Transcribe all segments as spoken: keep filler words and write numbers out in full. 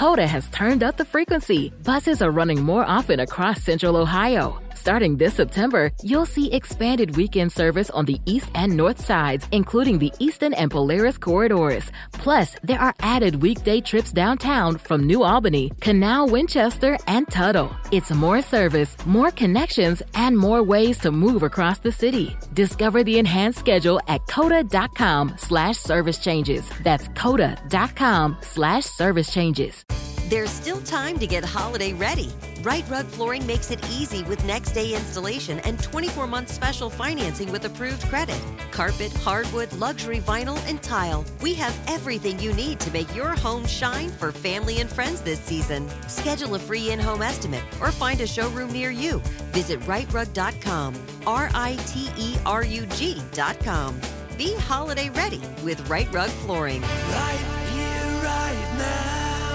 COTA has turned up the frequency. Buses are running more often across Central Ohio. Starting this September, you'll see expanded weekend service on the east and north sides, including the Eastern and Polaris corridors. Plus, there are added weekday trips downtown from New Albany, Canal, Winchester, and Tuttle. It's more service, more connections, and more ways to move across the city. Discover the enhanced schedule at COTA.com slash service changes. That's COTA.com slash service changes. There's still time to get holiday ready. Right Rug Flooring makes it easy with next day installation and twenty-four month special financing with approved credit. Carpet, hardwood, luxury vinyl, and tile. We have everything you need to make your home shine for family and friends this season. Schedule a free in-home estimate or find a showroom near you. Visit right rug dot com, R I T E R U G dot com. Be holiday ready with Right Rug Flooring. Right here, right now.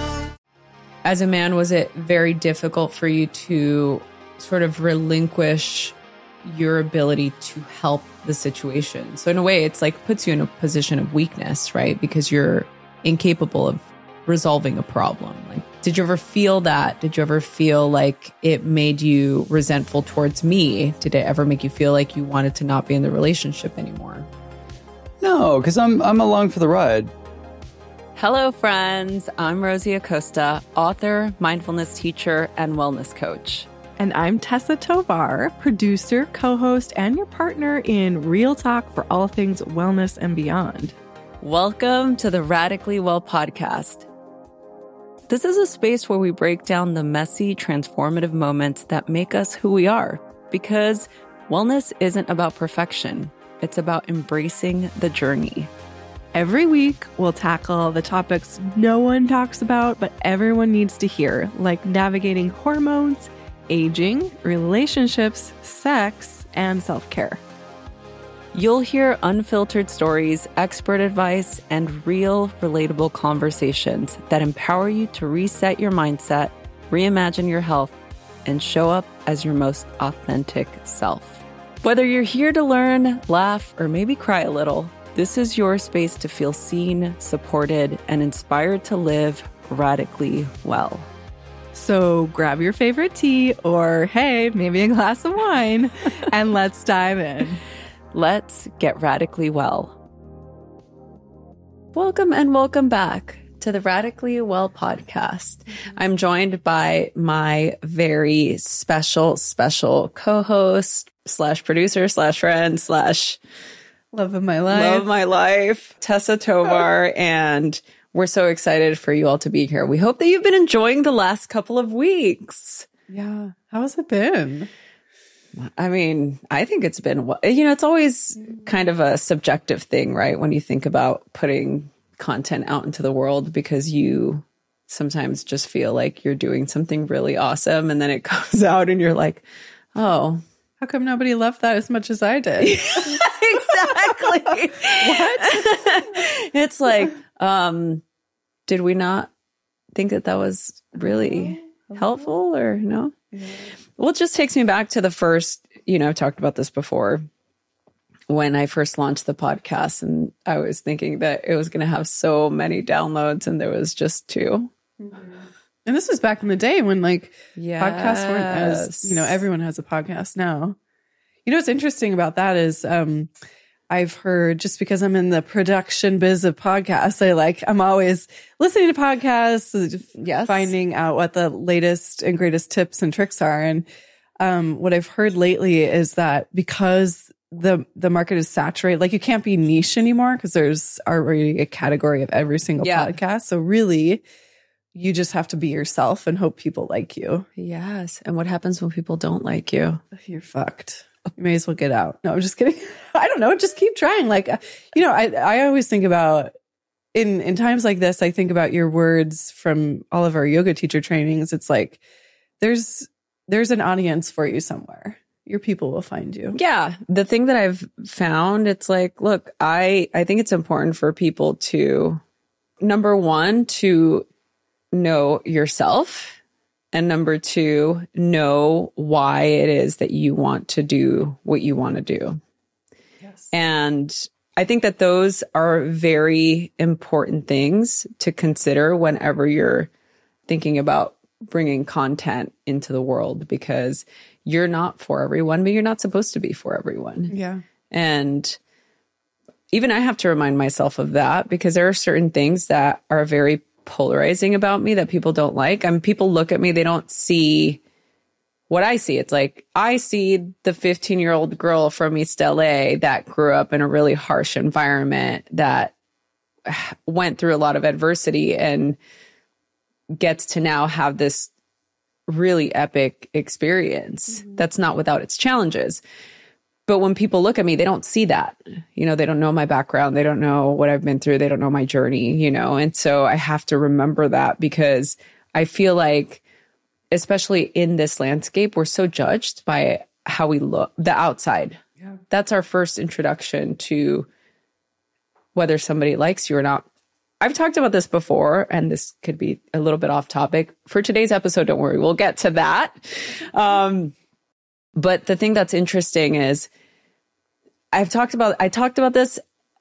As a man, was it very difficult for you to sort of relinquish your ability to help the situation? So in a way, it's like puts you in a position of weakness, right? Because you're incapable of resolving a problem. Like, did you ever feel that? Did you ever feel like it made you resentful towards me? Did it ever make you feel like you wanted to not be in the relationship anymore? No, because I'm I'm along for the ride. Hello, friends. I'm Rosie Acosta, author, mindfulness teacher, and wellness coach. And I'm Tessa Tovar, producer, co-host, and your partner in Real Talk for all things wellness and beyond. Welcome to the Radically Well podcast. This is a space where we break down the messy, transformative moments that make us who we are. Because wellness isn't about perfection. It's about embracing the journey. Every week, we'll tackle the topics no one talks about, but everyone needs to hear, like navigating hormones, aging, relationships, sex, and self-care. You'll hear unfiltered stories, expert advice, and real, relatable conversations that empower you to reset your mindset, reimagine your health, and show up as your most authentic self. Whether you're here to learn, laugh, or maybe cry a little, this is your space to feel seen, supported, and inspired to live radically well. So grab your favorite tea or, hey, maybe a glass of wine, and let's dive in. Let's get radically well. Welcome and welcome back to the Radically Well podcast. I'm joined by my very special, special co-host slash producer slash friend slash love of my life. Love of my life, Tessa Tovar, and we're so excited for you all to be here. We hope that you've been enjoying the last couple of weeks. Yeah. How has it been? I mean, I think it's been, you know, it's always kind of a subjective thing, right? When you think about putting content out into the world, because you sometimes just feel like you're doing something really awesome. And then it comes out and you're like, oh, how come nobody loved that as much as I did? Exactly. What? It's like, um, did we not think that that was really helpful or no? Yeah. Well, it just takes me back to the first, you know, I've talked about this before, when I first launched the podcast, and I was thinking that it was going to have so many downloads and there was just two. Mm-hmm. And this was back in the day when like yes. podcasts weren't as, you know, everyone has a podcast now. You know, what's interesting about that is, um, I've heard, just because I'm in the production biz of podcasts, I like, I'm always listening to podcasts, yes. finding out what the latest and greatest tips and tricks are. And, um, what I've heard lately is that because the, the market is saturated, like you can't be niche anymore because there's already a category of every single yeah. podcast. So really, you just have to be yourself and hope people like you. Yes. And what happens when people don't like you? You're fucked. You may as well get out. No, I'm just kidding. I don't know. Just keep trying. Like, you know, I, I always think about in, in times like this, I think about your words from all of our yoga teacher trainings. It's like, there's, there's an audience for you somewhere. Your people will find you. Yeah. The thing that I've found, it's like, look, I, I think it's important for people to, number one, to know yourself. And number two, know why it is that you want to do what you want to do. Yes. And I think that those are very important things to consider whenever you're thinking about bringing content into the world, because you're not for everyone, but you're not supposed to be for everyone. Yeah. And even I have to remind myself of that, because there are certain things that are very polarizing about me that people don't like. I mean, people look at me, they don't see what I see. It's like, I see the fifteen year old girl from East L A that grew up in a really harsh environment, that went through a lot of adversity and gets to now have this really epic experience. Mm-hmm. That's not without its challenges. But when people look at me, they don't see that. You know, they don't know my background. They don't know what I've been through. They don't know my journey, you know. And so I have to remember that, because I feel like, especially in this landscape, we're so judged by how we look, the outside. Yeah. That's our first introduction to whether somebody likes you or not. I've talked about this before, and this could be a little bit off topic. For today's episode, don't worry, we'll get to that. Um, but the thing that's interesting is, I've talked about, I talked about this,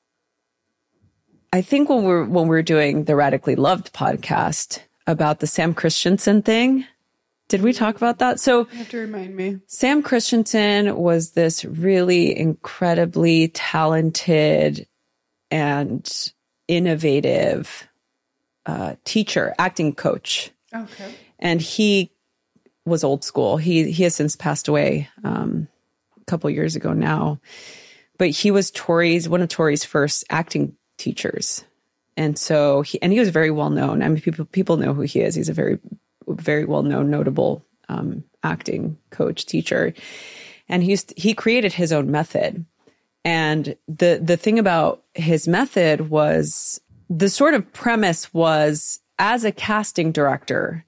I think when we're, when we're doing the Radically Loved podcast, about the Sam Christensen thing. Did we talk about that? So you have to remind me. Sam Christensen was this really incredibly talented and innovative uh, teacher, acting coach. Okay. And he was old school. He he has since passed away um, a couple years ago now. But he was Tori's, one of Tori's first acting teachers. And so he, and he was very well known. I mean, people people know who he is. He's a very, very well known, notable um, acting coach, teacher. And he used, he created his own method. And the the thing about his method was, the sort of premise was, as a casting director,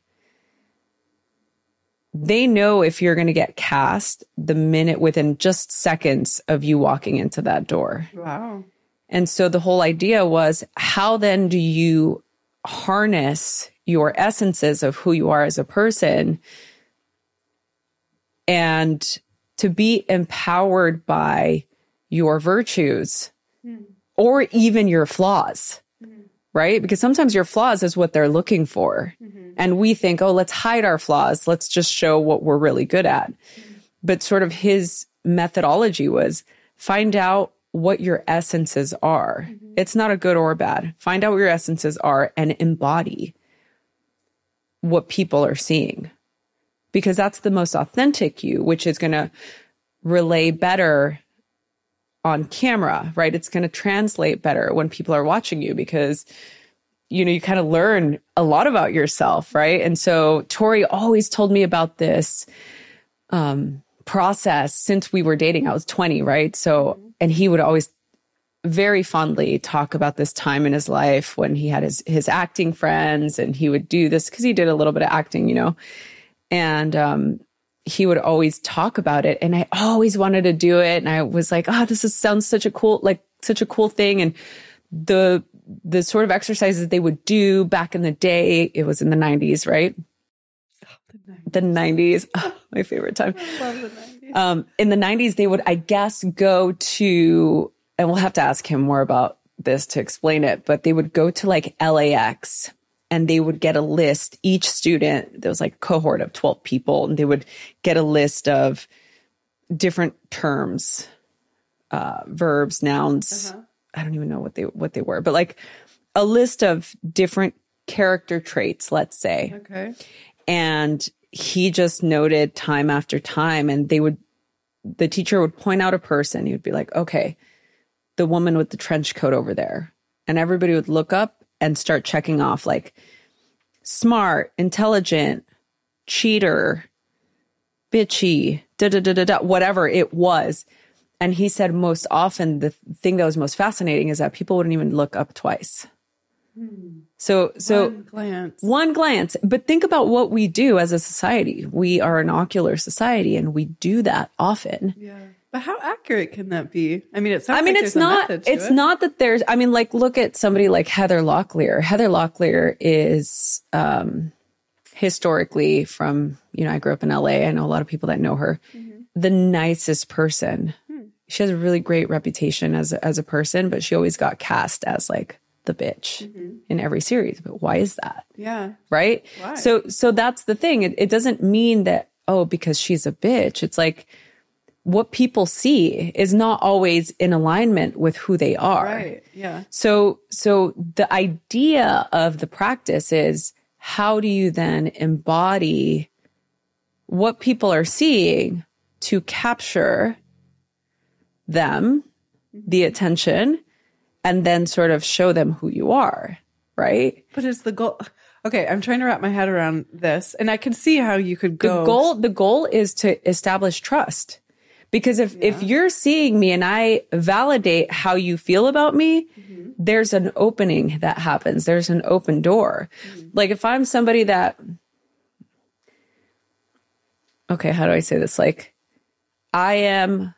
they know if you're going to get cast the minute, within just seconds of you walking into that door. Wow. And so the whole idea was, how then do you harness your essences of who you are as a person, and to be empowered by your virtues mm. or even your flaws, mm. right? Because sometimes your flaws is what they're looking for. Mm-hmm. And we think, oh, let's hide our flaws. Let's just show what we're really good at. Mm. But sort of his methodology was, find out what your essences are. Mm-hmm. It's not a good or bad. Find out what your essences are and embody what people are seeing. Because that's the most authentic you, which is going to relay better on camera, right? It's going to translate better when people are watching you, because, you know, you kind of learn a lot about yourself, right? And so Tori always told me about this um, process since we were dating. I was twenty, right? So, and he would always very fondly talk about this time in his life when he had his, his acting friends, and he would do this because he did a little bit of acting, you know, and, um, he would always talk about it, and I always wanted to do it. And I was like, oh, this is, sounds such a cool, like such a cool thing. And the, the sort of exercises they would do back in the day, it was in the nineties, right? Oh, the nineties. The nineties. Oh, my favorite time. I love the nineties. Um, in the nineties, they would, I guess, go to, and we'll have to ask him more about this to explain it, but they would go to like L A X, and they would get a list. Each student, there was like a cohort of twelve people, and they would get a list of different terms, uh, verbs, nouns. Uh-huh. I don't even know what they, what they were, but like a list of different character traits, let's say. Okay. And he just noted time after time, and they would, the teacher would point out a person. He would be like, okay, the woman with the trench coat over there. And everybody would look up and start checking off, like smart, intelligent, cheater, bitchy, da da da da da, whatever it was. And he said most often the thing that was most fascinating is that people wouldn't even look up twice. Hmm. So, so one glance, one glance. But think about what we do as a society. We are an ocular society, and we do that often. Yeah. But how accurate can that be? I mean, it sounds I mean, like it's there's a not, method to it's it. not that there's, I mean, like, look at somebody like Heather Locklear. Heather Locklear is, um, historically from, you know, I grew up in L A. I know a lot of people that know her, mm-hmm. the nicest person. Hmm. She has a really great reputation as a, as a person, but she always got cast as like the bitch mm-hmm. in every series. But why is that? Yeah. Right? Why? So, so that's the thing. It, it doesn't mean that, oh, because she's a bitch. It's like what people see is not always in alignment with who they are. Right. Yeah. So, so the idea of the practice is, how do you then embody what people are seeing to capture them, the attention, and then sort of show them who you are, right? But is the goal... Okay, I'm trying to wrap my head around this, and I can see how you could go... The goal, the goal is to establish trust. Because if, yeah. if you're seeing me and I validate how you feel about me, mm-hmm. there's an opening that happens. There's an open door. Mm-hmm. Like if I'm somebody that... Okay, how do I say this? Like, I am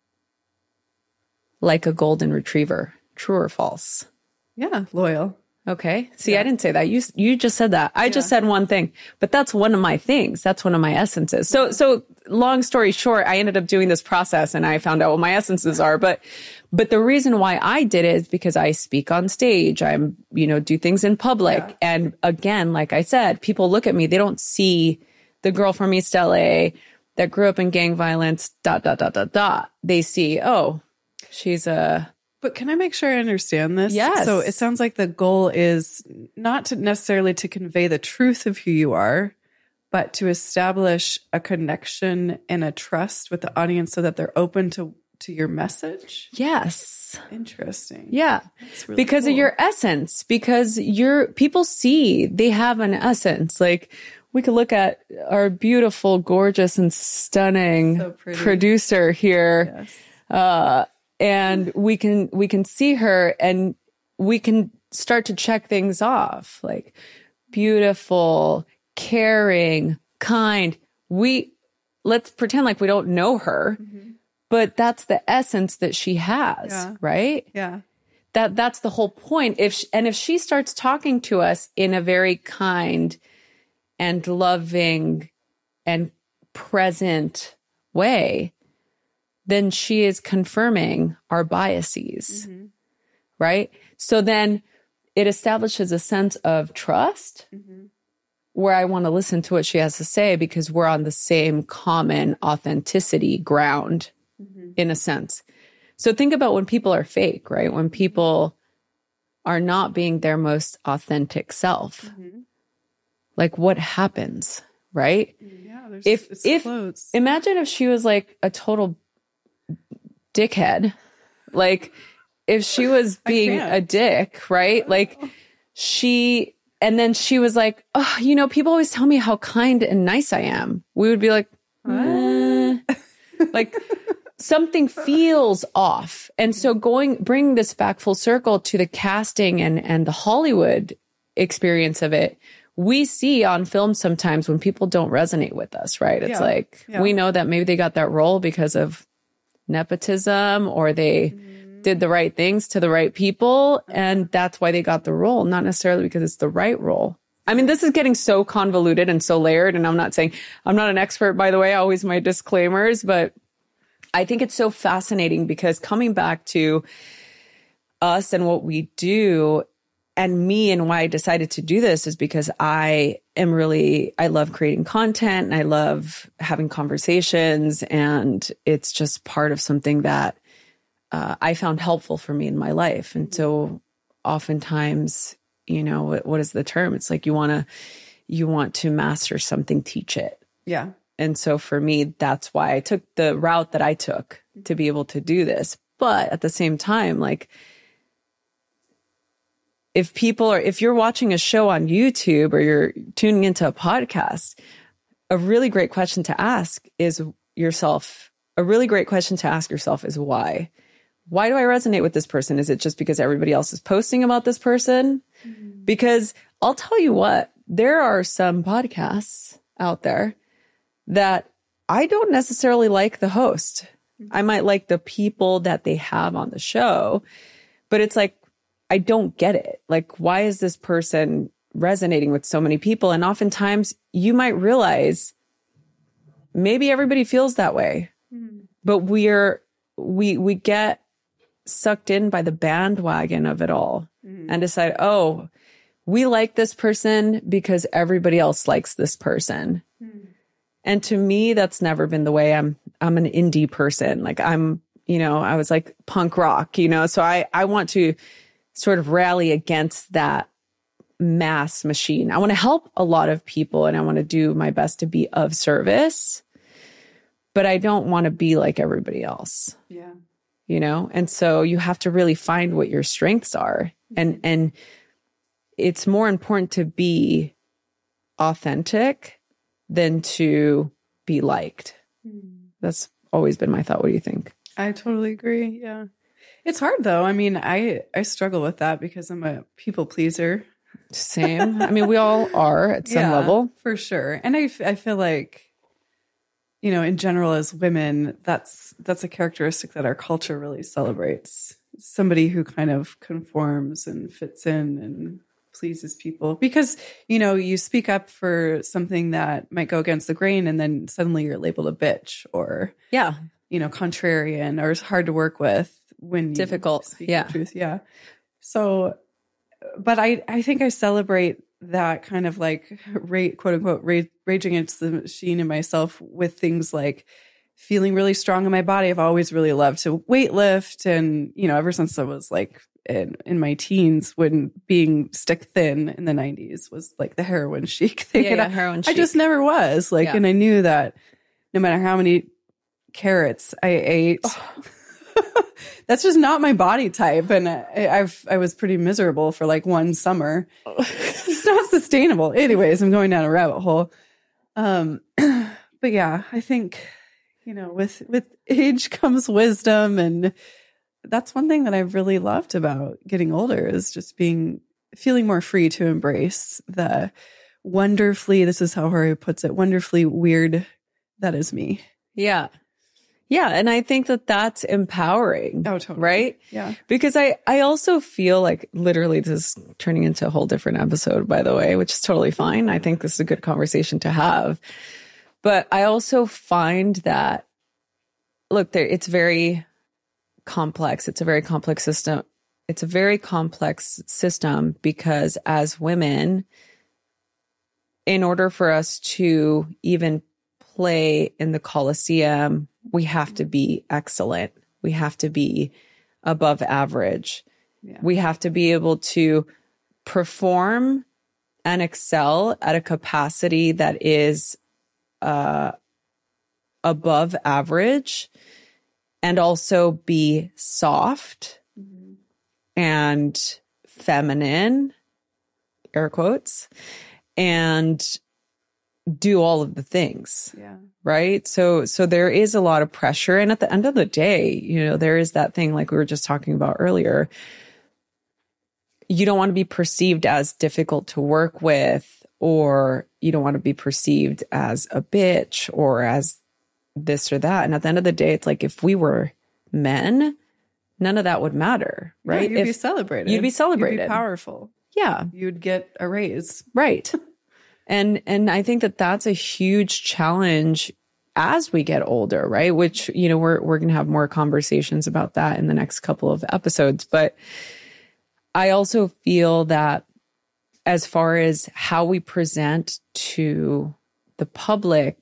like a golden retriever. True or false? Yeah, loyal. Okay. See, yeah. I didn't say that. You you just said that. I yeah. just said one thing, but that's one of my things. That's one of my essences. So so long story short, I ended up doing this process and I found out what my essences are. But but the reason why I did it is because I speak on stage. I'm, you know, do things in public. Yeah. And again, like I said, people look at me, they don't see the girl from East L A that grew up in gang violence, dot, dot, dot, dot, dot. They see, oh, she's a... But can I make sure I understand this? Yes. So it sounds like the goal is not to necessarily to convey the truth of who you are, but to establish a connection and a trust with the audience so that they're open to, to your message? Yes. Interesting. Yeah. Really because cool. of your essence, because your people see they have an essence. Like, we could look at our beautiful, gorgeous, and stunning so producer here. Yes. Uh, and we can, we can see her and we can start to check things off, like beautiful, caring, kind. We, let's pretend like we don't know her, mm-hmm. but that's the essence that she has, yeah. right? Yeah. That, that's the whole point. If, she, and if she starts talking to us in a very kind and loving and present way, then she is confirming our biases, mm-hmm. right? So then it establishes a sense of trust mm-hmm. where I want to listen to what she has to say because we're on the same common authenticity ground mm-hmm. in a sense. So think about when people are fake, right? When people are not being their most authentic self. Mm-hmm. Like what happens, right? Yeah, there's if it's if clothes. Imagine if she was like a total dickhead, like if she was being a dick, right? Like she, and then she was like, oh, you know, people always tell me how kind and nice I am. We would be like, eh. like something feels off. And so going, bringing this back full circle to the casting and, and the Hollywood experience of it, we see on film sometimes when people don't resonate with us, right? It's yeah. like, yeah. we know that maybe they got that role because of nepotism or they mm. did the right things to the right people. And that's why they got the role, not necessarily because it's the right role. I mean, this is getting so convoluted and so layered. And I'm not saying, I'm not an expert, by the way, always my disclaimers, but I think it's so fascinating because coming back to us and what we do and me and why I decided to do this is because I am really, I love creating content and I love having conversations and it's just part of something that uh, I found helpful for me in my life. And so oftentimes, you know, what, what is the term? It's like you want to, you want to master something, teach it. Yeah. And so for me, that's why I took the route that I took to be able to do this. But at the same time, like, if people are, if you're watching a show on YouTube or you're tuning into a podcast, a really great question to ask is yourself, a really great question to ask yourself is why? Why do I resonate with this person? Is it just because everybody else is posting about this person? Mm-hmm. Because I'll tell you what, there are some podcasts out there that I don't necessarily like the host. Mm-hmm. I might like the people that they have on the show, but it's like, I don't get it. Like, why is this person resonating with so many people? And oftentimes you might realize maybe everybody feels that way, mm-hmm. but we're, we, we get sucked in by the bandwagon of it all. Mm. and decide, oh, we like this person because everybody else likes this person. Mm. And to me, that's never been the way. I'm, I'm an indie person. Like I'm, you know, I was like punk rock, you know, so I, I want to sort of rally against that mass machine. I want to help a lot of people and I want to do my best to be of service, but I don't want to be like everybody else. Yeah. You know? And so you have to really find what your strengths are. And, and it's more important to be authentic than to be liked. Mm. That's always been my thought. What do you think? I totally agree. Yeah. It's hard though. I mean, I, I struggle with that because I'm a people pleaser. Same. I mean, we all are at some yeah, level. For sure. And I, I feel like, you know, in general as women, that's, that's a characteristic that our culture really celebrates. Somebody who kind of conforms and fits in and pleases people because, you know, you speak up for something that might go against the grain and then suddenly you're labeled a bitch or, yeah, you know, contrarian or hard to work with when you difficult. Speak yeah. the truth. Yeah. So, but I, I think I celebrate that kind of like rate, quote unquote, rage, raging against the machine in myself with things like feeling really strong in my body. I've always really loved to weight lift. And, you know, ever since I was like in, in my teens when being stick thin in the nineties was like the heroin chic thing. Yeah, yeah, I, heroin I chic. just never was like, yeah. and I knew that no matter how many carrots I ate, oh. that's just not my body type. And I, I've, I was pretty miserable for like one summer. It's not sustainable. Anyways, I'm going down a rabbit hole. Um, but yeah, I think, you know, with, with age comes wisdom. And that's one thing that I've really loved about getting older is just being, feeling more free to embrace the wonderfully, this is how Jorge puts it, wonderfully weird that is me. Yeah. Yeah. And I think that that's empowering. Oh, totally. Right? Yeah. Because I, I also feel like literally this is turning into a whole different episode, by the way, which is totally fine. I think this is a good conversation to have. But I also find that, look, there, it's very complex. It's a very complex system. It's a very complex system because as women, in order for us to even play in the Coliseum, we have to be excellent. We have to be above average. Yeah. We have to be able to perform and excel at a capacity that is uh, above average and also be soft mm-hmm. and feminine, air quotes, and do all of the things. Yeah. Right. So, so there is a lot of pressure. And at the end of the day, you know, there is that thing like we were just talking about earlier. You don't want to be perceived as difficult to work with, or you don't want to be perceived as a bitch or as this or that. And at the end of the day, it's like, if we were men, none of that would matter. Right. Yeah, you'd if, be celebrated. You'd be celebrated. You'd be powerful. Yeah. You'd get a raise. Right. And and I think that that's a huge challenge as we get older, right? Which, you know, we're we're going to have more conversations about that in the next couple of episodes. But I also feel that as far as how we present to the public,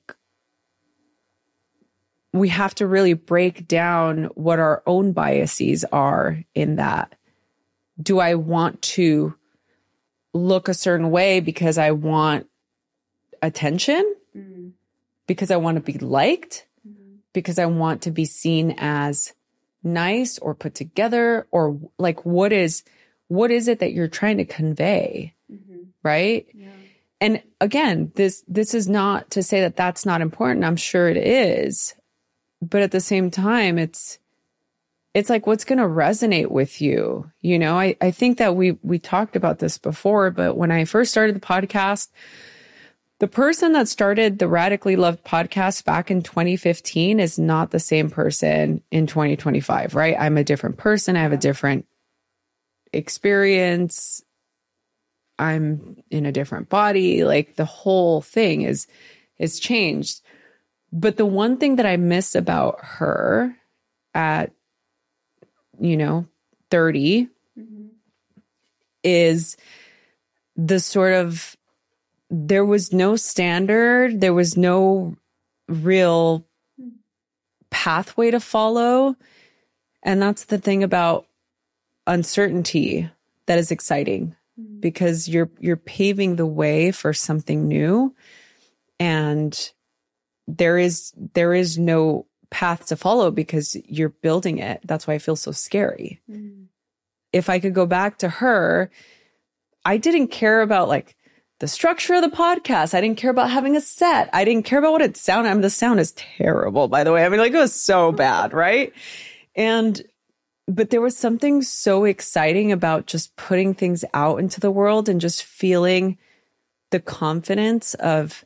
we have to really break down what our own biases are in that. Do I want to look a certain way because I want attention, mm-hmm. because I want to be liked, mm-hmm. because I want to be seen as nice or put together, or like, what is, what is it that you're trying to convey? Mm-hmm. Right. Yeah. And again, this, this is not to say that that's not important. I'm sure it is, but at the same time, it's, it's like, what's going to resonate with you? You know, I, I think that we, we talked about this before, but when I first started the podcast, the person that started the Radically Loved podcast back in twenty fifteen is not the same person in twenty twenty-five, right? I'm a different person. I have a different experience. I'm in a different body. Like the whole thing is, is changed. But the one thing that I miss about her at, you know, thirty mm-hmm. is the sort of, there was no standard, there was no real pathway to follow. And that's the thing about uncertainty that is exciting, because you're you're paving the way for something new, and there is there is no path to follow because you're building it. That's why I feel so scary. Mm. If I could go back to her, I didn't care about like the structure of the podcast. I didn't care about having a set. I didn't care about what it sounded. I mean, the sound is terrible, by the way. I mean, like, it was so bad, right? And but there was something so exciting about just putting things out into the world and just feeling the confidence of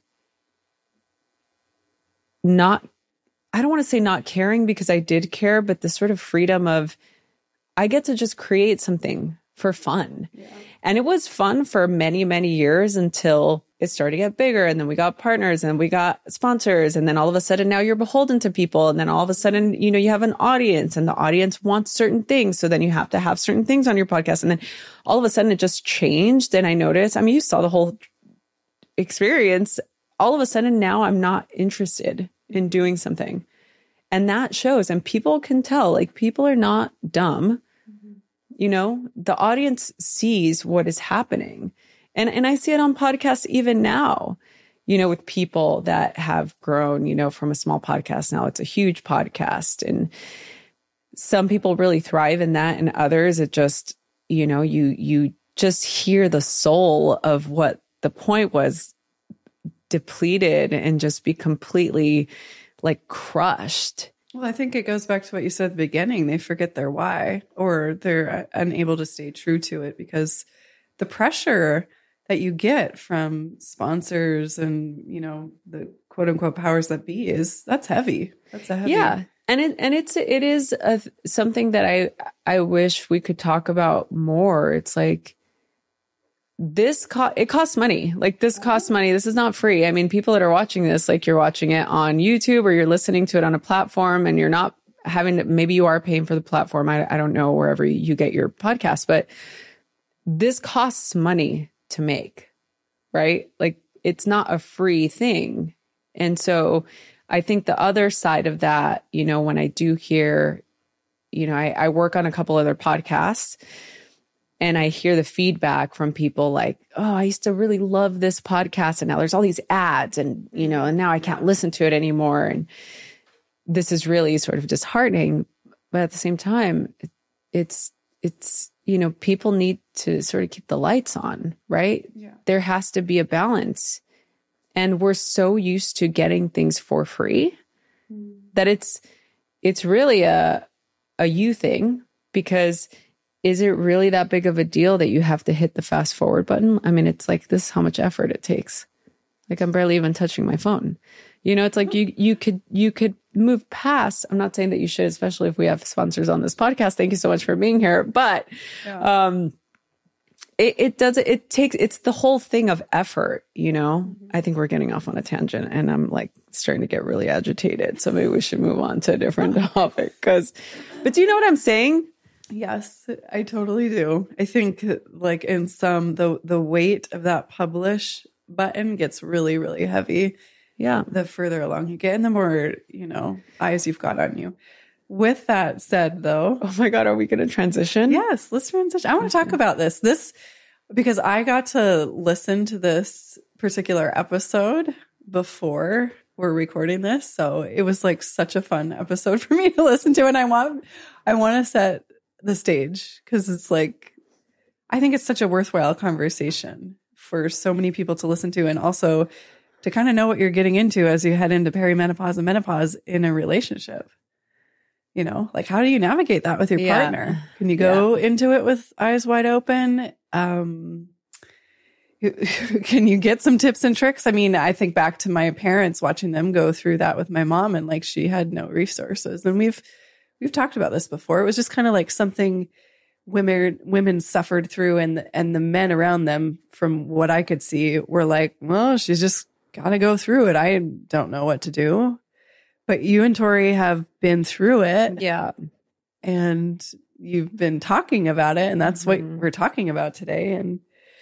not, I don't want to say not caring, because I did care, but the sort of freedom of, I get to just create something for fun. Yeah. And it was fun for many, many years until it started to get bigger. And then we got partners and we got sponsors. And then all of a sudden now you're beholden to people. And then all of a sudden, you know, you have an audience and the audience wants certain things. So then you have to have certain things on your podcast. And then all of a sudden it just changed. And I noticed, I mean, you saw the whole experience. All of a sudden now I'm not interested in doing something. And that shows. And people can tell, like, people are not dumb. You know, the audience sees what is happening. And and I see it on podcasts even now, you know, with people that have grown, you know, from a small podcast. Now it's a huge podcast. And some people really thrive in that, and others, it just, you know, you you just hear the soul of what the point was depleted and just be completely like crushed. Well, I think it goes back to what you said at the beginning. They forget their why, or they're unable to stay true to it, because the pressure that you get from sponsors and, you know, the quote unquote powers that be is, that's heavy. That's a heavy. Yeah. And it, and it's, it is a, something that I, I wish we could talk about more. It's like, this co- it costs money. Like, this costs money. This is not free. I mean, people that are watching this, like, you're watching it on YouTube or you're listening to it on a platform, and you're not having to, maybe you are paying for the platform. I, I don't know, wherever you get your podcast, but this costs money to make, right? Like, it's not a free thing. And so I think the other side of that, you know, when I do hear, you know, I, I work on a couple other podcasts, and I hear the feedback from people like, oh, I used to really love this podcast, and now there's all these ads, and, you know, and now I can't listen to it anymore. And this is really sort of disheartening. But at the same time, it's, it's, you know, people need to sort of keep the lights on, right? Yeah. There has to be a balance. And we're so used to getting things for free mm. that it's, it's really a, a you thing, because is it really that big of a deal that you have to hit the fast forward button? I mean, it's like, this is how much effort it takes. Like, I'm barely even touching my phone. You know, it's like you you could you could move past. I'm not saying that you should, especially if we have sponsors on this podcast. Thank you so much for being here. But yeah. um, it, it does it takes it's the whole thing of effort. You know, mm-hmm. I think we're getting off on a tangent, and I'm like starting to get really agitated. So maybe we should move on to a different topic. Because, but do you know what I'm saying? Yes, I totally do. I think, like, in some, the the weight of that publish button gets really, really heavy. Yeah. The further along you get, and the more, you know, eyes you've got on you. With that said, though. Oh my God, are we going to transition? Yes, let's transition. I want to talk about this. This, because I got to listen to this particular episode before we're recording this. So it was like such a fun episode for me to listen to. And I want, I want to set the stage, because it's like, I think it's such a worthwhile conversation for so many people to listen to, and also to kind of know what you're getting into as you head into perimenopause and menopause in a relationship. You know, like, how do you navigate that with your yeah. partner? Can you go yeah. into it with eyes wide open? Um, can you get some tips and tricks? I mean, I think back to my parents, watching them go through that with my mom, and like, she had no resources. And we've We've talked about this before. It was just kind of like something women women suffered through, and and the men around them, from what I could see, were like, well, she's just got to go through it. I don't know what to do. But you and Tori have been through it. Yeah. And you've been talking about it, and that's Mm-hmm. what we're talking about today. And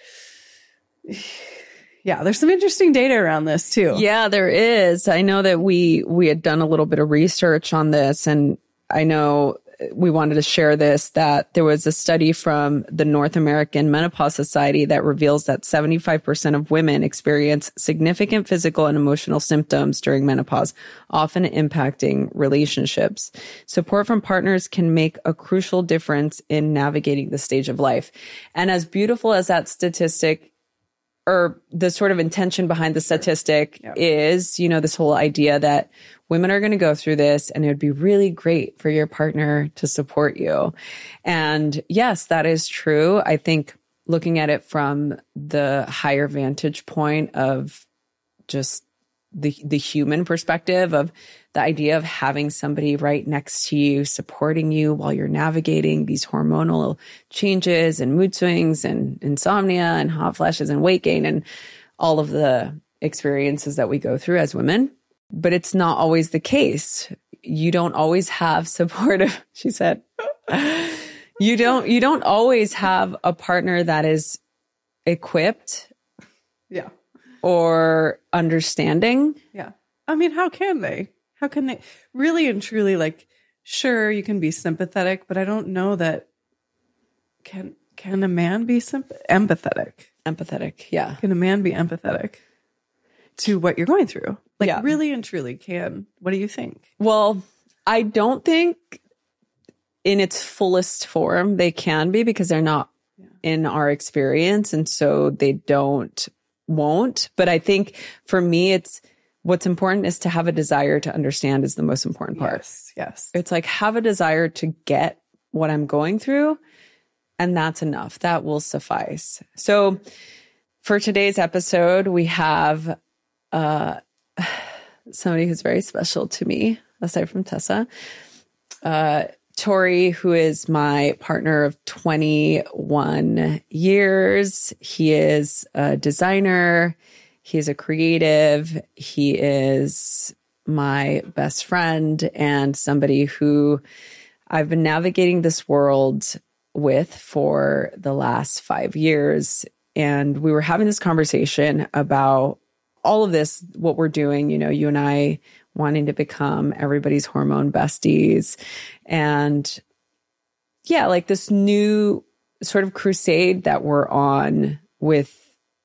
yeah, there's some interesting data around this too. Yeah, there is. I know that we we had done a little bit of research on this, and I know we wanted to share this, that there was a study from the North American Menopause Society that reveals that seventy-five percent of women experience significant physical and emotional symptoms during menopause, often impacting relationships. Support from partners can make a crucial difference in navigating the stage of life. And as beautiful as that statistic, or the sort of intention behind the statistic Yep. is, you know, this whole idea that women are going to go through this and it would be really great for your partner to support you. And yes, that is true. I think looking at it from the higher vantage point of just the the human perspective of the idea of having somebody right next to you, supporting you while you're navigating these hormonal changes and mood swings and insomnia and hot flashes and weight gain and all of the experiences that we go through as women. But it's not always the case. You don't always have supportive, she said. You don't you don't always have a partner that is equipped Yeah. or understanding. Yeah. I mean, how can they? How can they really and truly, like, sure, you can be sympathetic, but I don't know that can can a man be symp- empathetic? Empathetic, yeah. Can a man be empathetic to what you're going through? Like, Yeah. really and truly can. What do you think? Well, I don't think in its fullest form they can be, because they're not in our experience, and so they don't won't. But I think for me, it's what's important is to have a desire to understand is the most important part. Yes. Yes. It's like have a desire to get what I'm going through, and that's enough. That will suffice. So for today's episode, we have uh, somebody who's very special to me, aside from Tessa. Uh, Tori, who is my partner of twenty-one years. He is a designer. He's a creative. He is my best friend and somebody who I've been navigating this world with for the last five years. And we were having this conversation about all of this, what we're doing, you know, you and I wanting to become everybody's hormone besties. And yeah, like this new sort of crusade that we're on with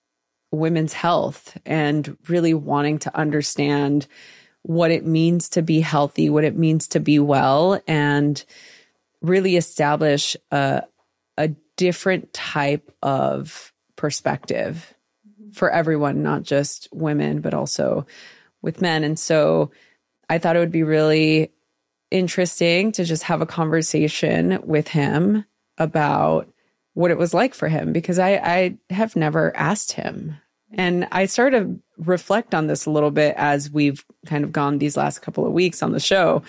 women's health and really wanting to understand what it means to be healthy, what it means to be well, and really establish a, a different type of perspective for everyone, not just women, but also with men. And so I thought it would be really interesting to just have a conversation with him about what it was like for him, because I, I have never asked him. And I started to reflect on this a little bit as we've kind of gone these last couple of weeks on the show,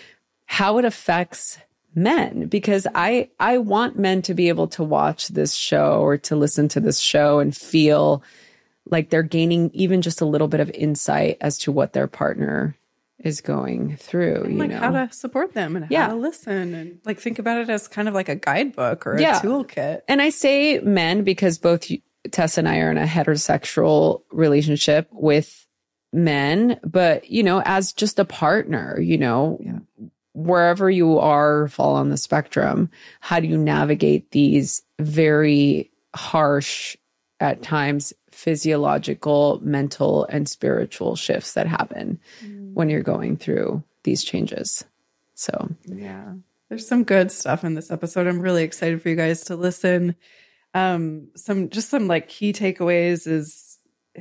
how it affects men, because I, I want men to be able to watch this show or to listen to this show and feel like they're gaining even just a little bit of insight as to what their partner is going through, And you like know, how to support them and Yeah. how to listen, and like think about it as kind of like a guidebook or a Yeah. toolkit. And I say men because both you- Tess and I are in a heterosexual relationship with men, but, you know, as just a partner, you know, Yeah. wherever you are, fall on the spectrum, how do you navigate these very harsh, at times, physiological, mental, and spiritual shifts that happen mm. when you're going through these changes? So, yeah, there's some good stuff in this episode. I'm really excited for you guys to listen. Um, some, just some like key takeaways is,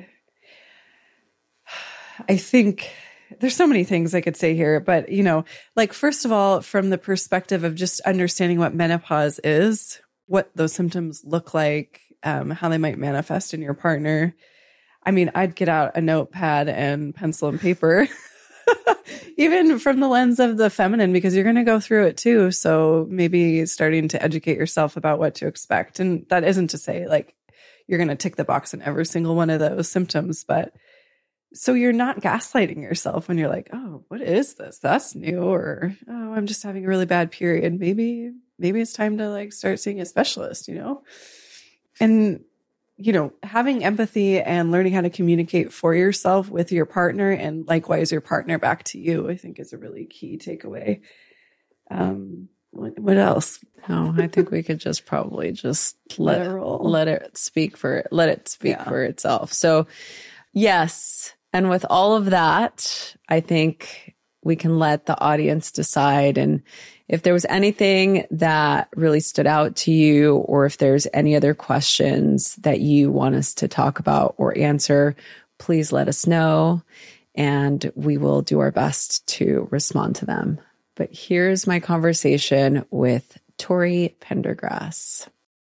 I think there's so many things I could say here, but you know, like, first of all, from the perspective of just understanding what menopause is, what those symptoms look like, um, how they might manifest in your partner. I mean, I'd get out a notepad and pencil and paper, even from the lens of the feminine, because you're going to go through it too. So maybe starting to educate yourself about what to expect. And that isn't to say like you're going to tick the box in every single one of those symptoms, but so you're not gaslighting yourself when you're like, oh, what is this? That's new. Or, oh, I'm just having a really bad period. Maybe, maybe it's time to like start seeing a specialist, you know? And, you know, having empathy and learning how to communicate for yourself with your partner and likewise your partner back to you, I think is a really key takeaway. Um, what, what else? No, I think we could just probably just let, Let it roll. let it speak for let it speak Yeah. for itself. So yes. And with all of that, I think we can let the audience decide. And if there was anything that really stood out to you, or if there's any other questions that you want us to talk about or answer, please let us know and we will do our best to respond to them. But here's my conversation with Tori Pendergrass.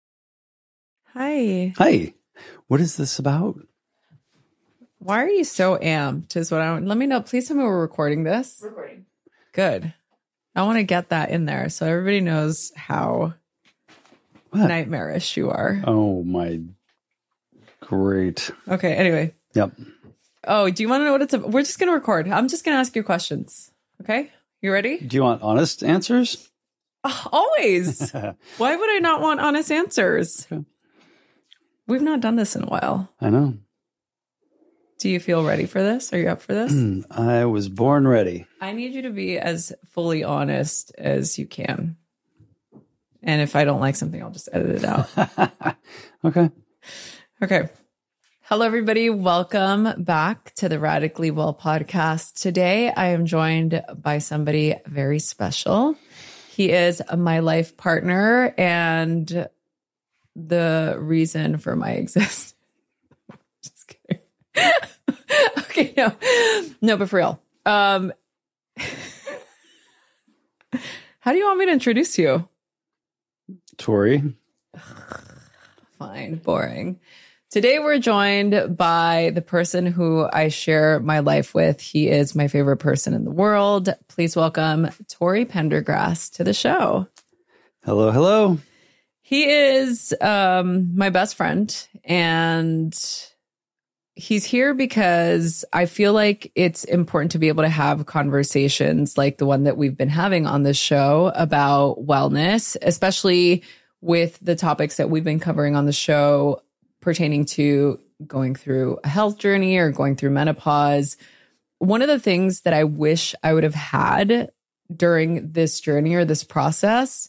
Hi. Hi. What is this about? Why are you so amped is what I want. Let me know. Please tell me we're recording this. Recording. Good. I want to get that in there so everybody knows how What? nightmarish you are. Oh, my. Great. Okay. Anyway. Yep. Oh, do you want to know what it's about? We're just going to record. I'm just going to ask you questions. Okay. You ready? Do you want honest answers? Oh, always. Why would I not want honest answers? Okay. We've not done this in a while. I know. Do you feel ready for this? Are you up for this? I was born ready. I need you to be as fully honest as you can. And if I don't like something, I'll just edit it out. Okay. Okay. Hello, everybody. Welcome back to the Radically Well podcast. Today, I am joined by somebody very special. He is my life partner and the reason for my existence. Just kidding. Okay, no, no, but for real. Um, how do you want me to introduce you? Tori. Fine, boring. Today we're joined by the person who I share my life with. He is my favorite person in the world. Please welcome Tori Pendergrass to the show. Hello, hello. He is um, my best friend, and he's here because I feel like it's important to be able to have conversations like the one that we've been having on this show about wellness, especially with the topics that we've been covering on the show pertaining to going through a health journey or going through menopause. One of the things that I wish I would have had during this journey or this process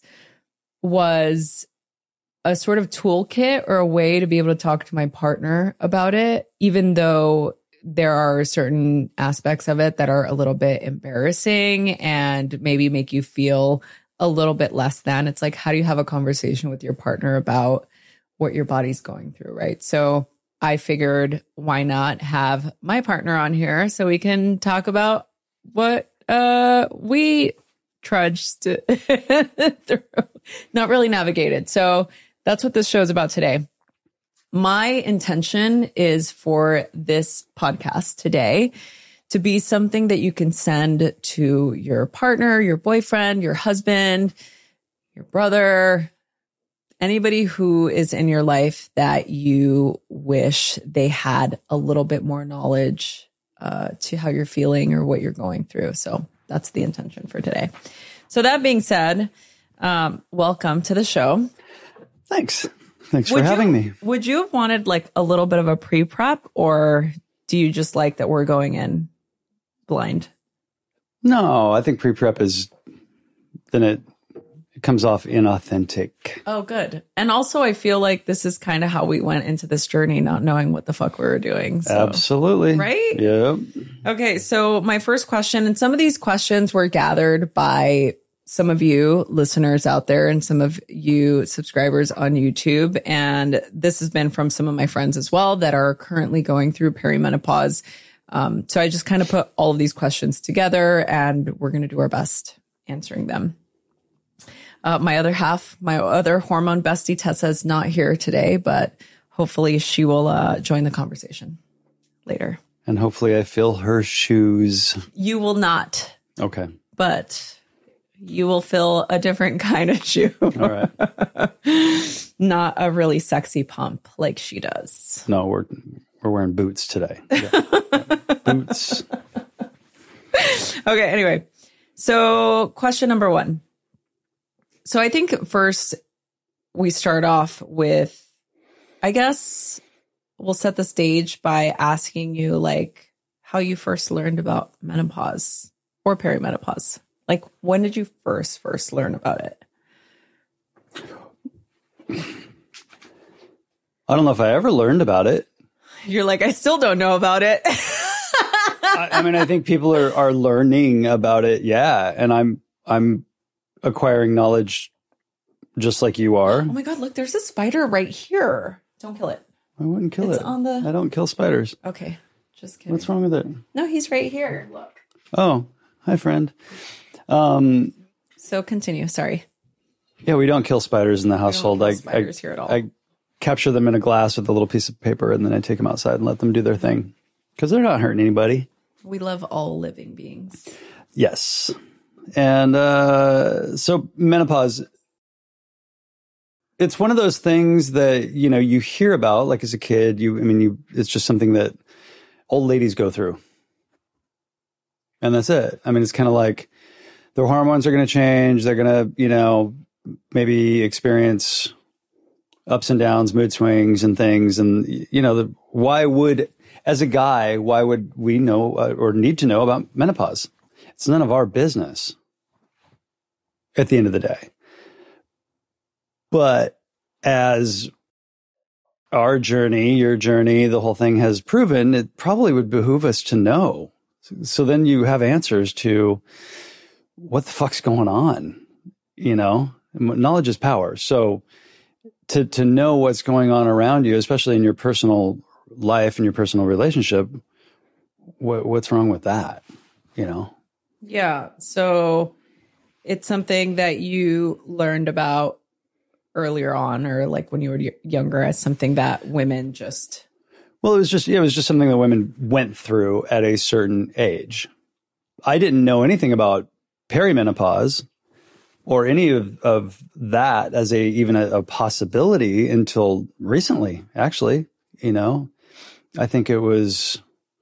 was a sort of toolkit or a way to be able to talk to my partner about it, even though there are certain aspects of it that are a little bit embarrassing and maybe make you feel a little bit less than. It's like, how do you have a conversation with your partner about what your body's going through, right? So I figured, why not have my partner on here so we can talk about what uh, we trudged through, not really navigated. So that's what this show is about today. My intention is for this podcast today to be something that you can send to your partner, your boyfriend, your husband, your brother, anybody who is in your life that you wish they had a little bit more knowledge uh, to how you're feeling or what you're going through. So that's the intention for today. So that being said, um, welcome to the show. Thanks. Thanks Would for having you, me. Would you have wanted like a little bit of a pre-prep, or do you just like that we're going in blind? No, I think pre-prep is, then it, it comes off inauthentic. Oh, good. And also I feel like this is kind of how we went into this journey, not knowing what the fuck we were doing. So. Absolutely. Right? Yep. Okay. So my first question, and some of these questions were gathered by some of you listeners out there and some of you subscribers on YouTube. And this has been from some of my friends as well that are currently going through perimenopause. Um, so I just kind of put all of these questions together and we're going to do our best answering them. Uh, my other half, my other hormone bestie, Tessa, is not here today, but hopefully she will uh, join the conversation later. And hopefully I fill her shoes. You will not. Okay. But you will fill a different kind of shoe. All right. Not a really sexy pump like she does. No, we're we're wearing boots today. Yeah. Yeah. Boots. Okay, anyway. So question number one. So I think first we start off with, I guess we'll set the stage by asking you like how you first learned about menopause or perimenopause. Like when did you first, first learn about it? I don't know if I ever learned about it. You're like, I still don't know about it. I, I mean, I think people are, are learning about it. Yeah. And I'm, I'm acquiring knowledge just like you are. Oh my God, look, there's a spider right here. Don't kill it. I wouldn't kill It's it. on the- I don't kill spiders. Okay. Just kidding. What's wrong with it? No, he's right here. Look. Oh, hi, friend. Um, So continue. Sorry. yeah, we don't kill spiders in the We don't household. kill I, spiders I, here at all. I capture them in a glass with a little piece of paper, and then I take them outside and let them do their thing because they're not hurting anybody. We love all living beings. Yes. And uh, so menopause, it's one of those things that, you know, you hear about like as a kid. You, I mean, you, it's just something that old ladies go through. And that's it. I mean, it's kind of like their hormones are going to change. They're going to, you know, maybe experience ups and downs, mood swings and things. And, you know, the, why would, as a guy, why would we know uh, or need to know about menopause? It's none of our business at the end of the day. But as our journey, your journey, the whole thing has proven, it probably would behoove us to know. So then you have answers to what the fuck's going on, you know? Knowledge is power. So to to know what's going on around you, especially in your personal life and your personal relationship, what, what's wrong with that, you know? Yeah. So it's something that you learned about earlier on, or like when you were younger, as something that women just... Well, it was just, it was just something that women went through at a certain age. I didn't know anything about perimenopause or any of, of that as a, even a, a possibility until recently, actually, you know. I think it was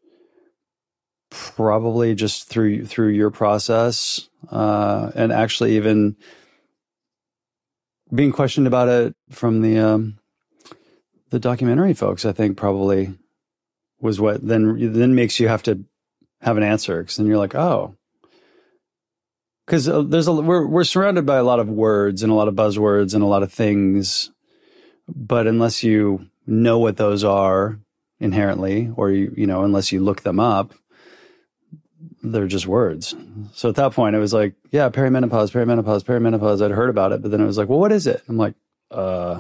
probably just through, through your process, uh, and actually even being questioned about it from the, um, the documentary folks, I think probably was what then, then makes you have to have an answer. Cause then you're like, oh, cause there's a, we're, we're surrounded by a lot of words and a lot of buzzwords and a lot of things, but unless you know what those are inherently, or you, you know, unless you look them up, they're just words. So at that point it was like, yeah, perimenopause, perimenopause, perimenopause. I'd heard about it, but then it was like, well, what is it? I'm like, uh,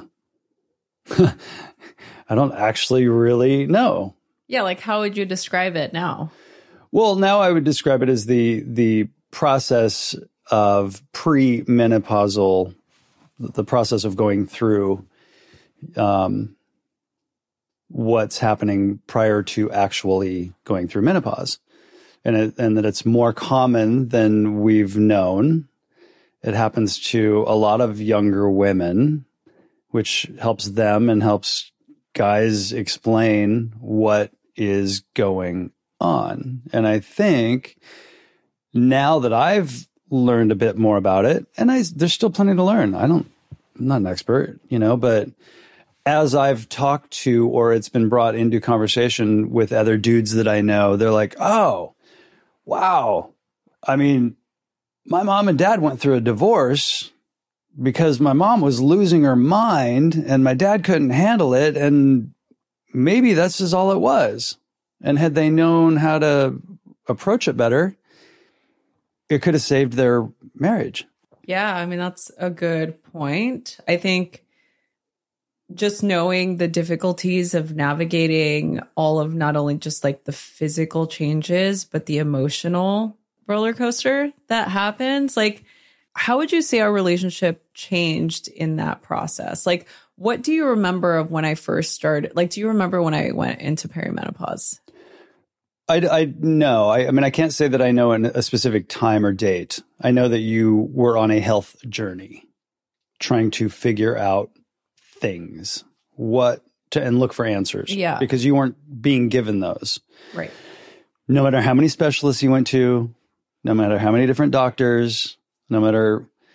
I don't actually really know. Yeah, like how would you describe it now? Well, now I would describe it as the the process of pre-menopausal, the process of going through um, what's happening prior to actually going through menopause. And it, and that it's more common than we've known. It happens to a lot of younger women, which helps them and helps guys explain what is going on. And I think now that I've learned a bit more about it, and I, there's still plenty to learn. I don't, I'm not an expert, you know, but as I've talked to, or it's been brought into conversation with other dudes that I know, they're like, oh, wow. I mean, my mom and dad went through a divorce because my mom was losing her mind and my dad couldn't handle it. And maybe that's just all it was. And had they known how to approach it better, it could have saved their marriage. Yeah, I mean, that's a good point. I think just knowing the difficulties of navigating all of not only just like the physical changes, but the emotional roller coaster that happens. Like, how would you say our relationship changed in that process? Like, what do you remember of when I first started? Like, do you remember when I went into perimenopause? I, I no, I, I mean, I can't say that I know a specific time or date. I know that you were on a health journey trying to figure out things, what to, and look for answers. Yeah. Because you weren't being given those. Right. No matter how many specialists you went to, no matter how many different doctors, no matter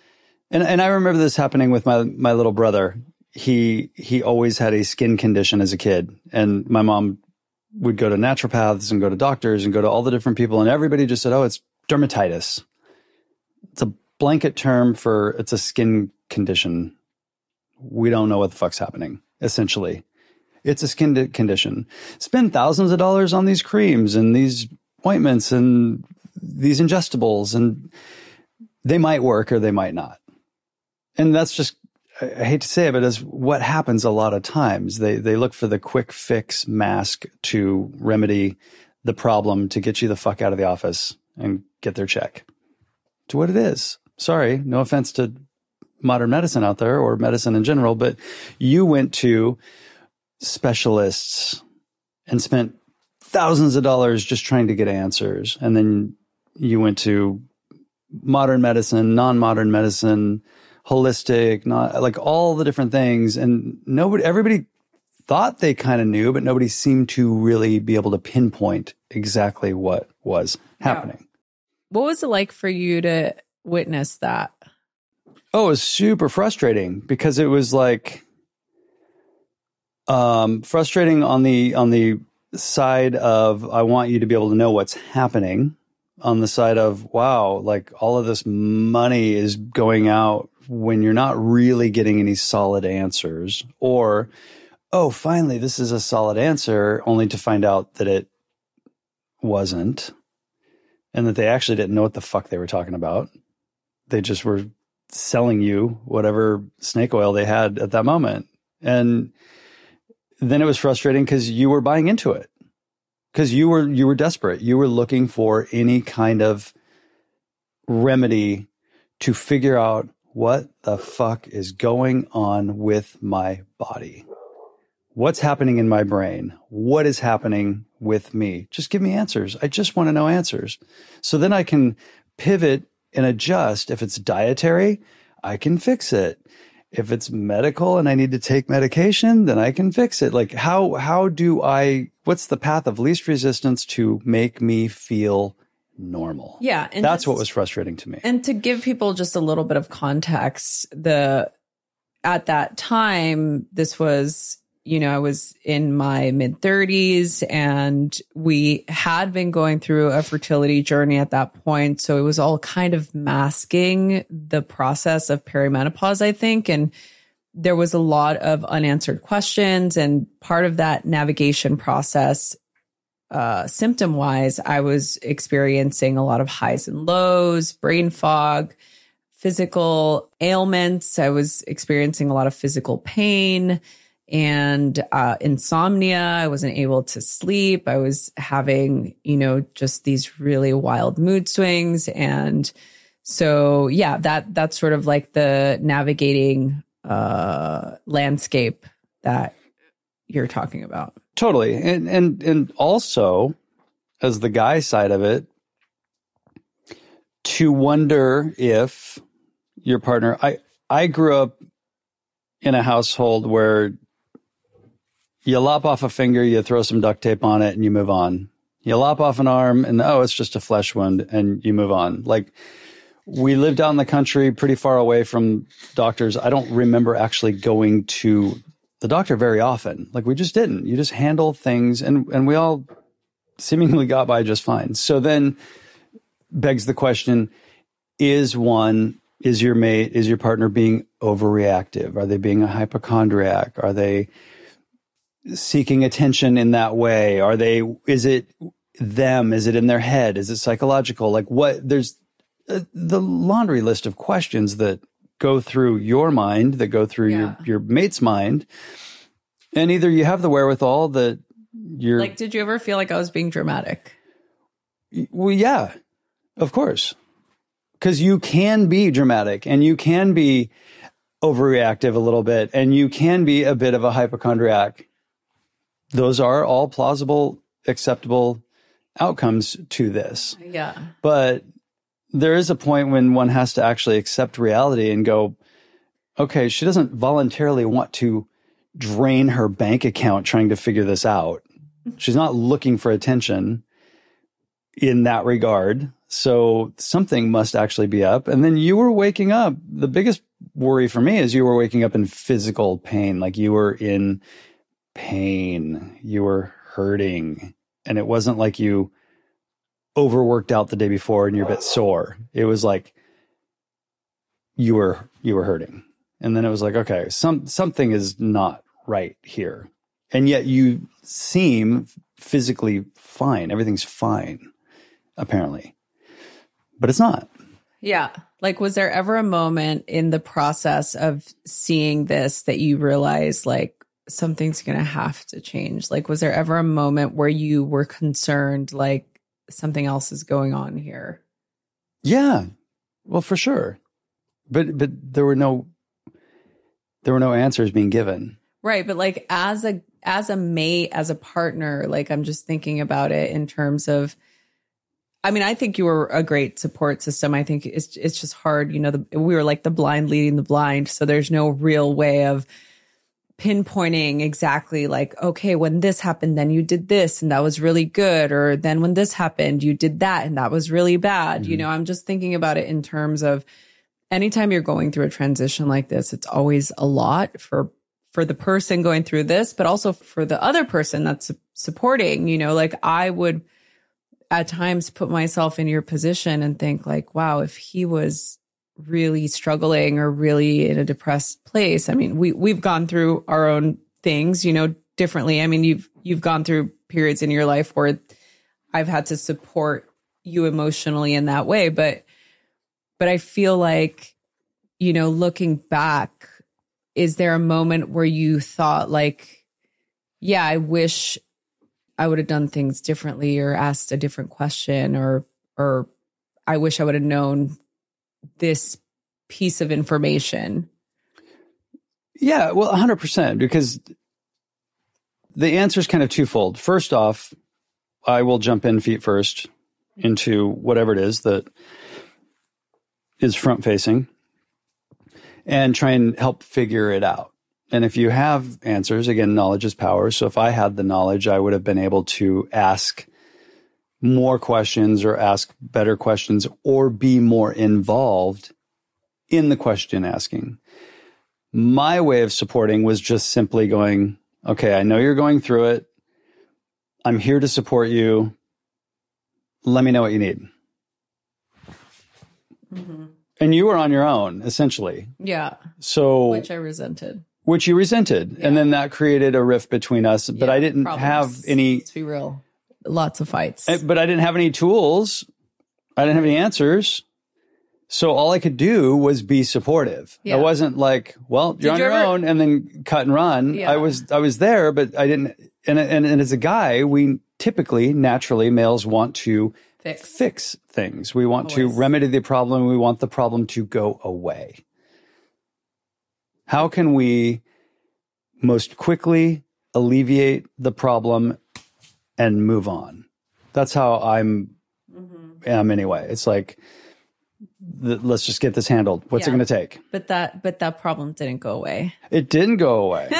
And and I remember this happening with my my little brother. He he always had a skin condition as a kid, and my mom would go to naturopaths and go to doctors and go to all the different people, and everybody just said, "Oh, it's dermatitis." It's a blanket term for it's a skin condition. We don't know what the fuck's happening. Essentially, it's a skin condition. Spend thousands of dollars on these creams and these ointments and these ingestibles, and they might work or they might not. And that's just, I hate to say it, but it's what happens a lot of times. They they look for the quick fix mask to remedy the problem to get you the fuck out of the office and get their check. To what it is. Sorry, no offense to modern medicine out there or medicine in general, but you went to specialists and spent thousands of dollars just trying to get answers. And then you went to modern medicine, non-modern medicine, holistic, not like all the different things. And nobody, everybody thought they kind of knew, but nobody seemed to really be able to pinpoint exactly what was happening. Yeah. What was it like for you to witness that? Oh, it was super frustrating because it was like, um, frustrating on the, on the side of, I want you to be able to know what's happening. On the side of, wow, like all of this money is going out when you're not really getting any solid answers, or, oh, finally, this is a solid answer, only to find out that it wasn't, and that they actually didn't know what the fuck they were talking about. They just were selling you whatever snake oil they had at that moment. And then it was frustrating because you were buying into it. Because you were you were desperate. You were looking for any kind of remedy to figure out what the fuck is going on with my body. What's happening in my brain? What is happening with me? Just give me answers. I just want to know answers. So then I can pivot and adjust. If it's dietary, I can fix it. If it's medical and I need to take medication, then I can fix it. Like how, how do I, what's the path of least resistance to make me feel normal? Yeah. And that's just, what was frustrating to me. And to give people just a little bit of context, the, at that time, this was, you know, I was in my mid thirties and we had been going through a fertility journey at that point. So it was all kind of masking the process of perimenopause, I think. And there was a lot of unanswered questions. And part of that navigation process, uh, symptom wise, I was experiencing a lot of highs and lows, brain fog, physical ailments. I was experiencing a lot of physical pain and uh, insomnia. I wasn't able to sleep. I was having, you know, just these really wild mood swings. And so, yeah, that that's sort of like the navigating uh, landscape that you're talking about. Totally. And, and, and also, as the guy side of it, to wonder if your partner, I, I grew up in a household where you lop off a finger, you throw some duct tape on it, and you move on. You lop off an arm, and oh, it's just a flesh wound, and you move on. Like, we lived out in the country pretty far away from doctors. I don't remember actually going to the doctor very often. Like, we just didn't. You just handle things, and, and we all seemingly got by just fine. So then begs the question, is one, is your mate, is your partner being overreactive? Are they being a hypochondriac? Are they seeking attention in that way? Are they, is it them? Is it in their head? Is it psychological? Like what, there's uh, the laundry list of questions that go through your mind, that go through yeah. your, your mate's mind. And either you have the wherewithal that you're like, did you ever feel like I was being dramatic? Well, yeah, of course. Because you can be dramatic and you can be overreactive a little bit and you can be a bit of a hypochondriac. Those are all plausible, acceptable outcomes to this. Yeah. But there is a point when one has to actually accept reality and go, okay, she doesn't voluntarily want to drain her bank account trying to figure this out. She's not looking for attention in that regard. So something must actually be up. And then you were waking up. The biggest worry for me is you were waking up in physical pain. Like you were in pain. You were hurting. And it wasn't like you overworked out the day before and you're a bit sore. It was like you were you were hurting. And then it was like, okay, some something is not right here. And yet you seem physically fine. Everything's fine, apparently. But it's not. Yeah. Like, was there ever a moment in the process of seeing this that you realized, like, something's going to have to change? Like, was there ever a moment where you were concerned, like, something else is going on here? Yeah. Well, for sure. But but there were no there were no answers being given. Right. But like as a as a mate, as a partner, like I'm just thinking about it in terms of, I mean, I think you were a great support system. I think it's it's just hard. You know, the, we were like the blind leading the blind. So there's no real way of pinpointing exactly like, okay, when this happened, then you did this and that was really good. Or then when this happened, you did that and that was really bad. Mm-hmm. You know, I'm just thinking about it in terms of anytime you're going through a transition like this, it's always a lot for for the person going through this, but also for the other person that's supporting. You know, like I would at times put myself in your position and think like, wow, if he was really struggling or really in a depressed place. I mean, we we've gone through our own things, you know, differently. I mean, you've you've gone through periods in your life where I've had to support you emotionally in that way, but but I feel like, you know, looking back, is there a moment where you thought like, yeah, I wish I would have done things differently or asked a different question, or or I wish I would have known this piece of information? Yeah, well, one hundred percent, because the answer is kind of twofold. First off, I will jump in feet first into whatever it is that is front facing and try and help figure it out. And if you have answers, again, knowledge is power. So if I had the knowledge, I would have been able to ask more questions or ask better questions or be more involved in the question asking. My way of supporting was just simply going, okay, I know you're going through it. I'm here to support you. Let me know what you need. Mm-hmm. And you were on your own, essentially. Yeah. So, which I resented. Which you resented. Yeah. And then that created a rift between us. But yeah, I didn't problems. have any... Let's be real. Lots of fights. But I didn't have any tools. I didn't have any answers. So all I could do was be supportive. Yeah. I wasn't like, well, you're Did on you your ever... own and then cut and run. Yeah. I was I was there, but I didn't... And, and, and as a guy, we typically, naturally, males want to fix, fix things. We want Always. to remedy the problem. We want the problem to go away. How can we most quickly alleviate the problem and move on? That's how I'm mm-hmm. am anyway. It's like, th- let's just get this handled. What's yeah. it going to take? But that but that problem didn't go away. It didn't go away.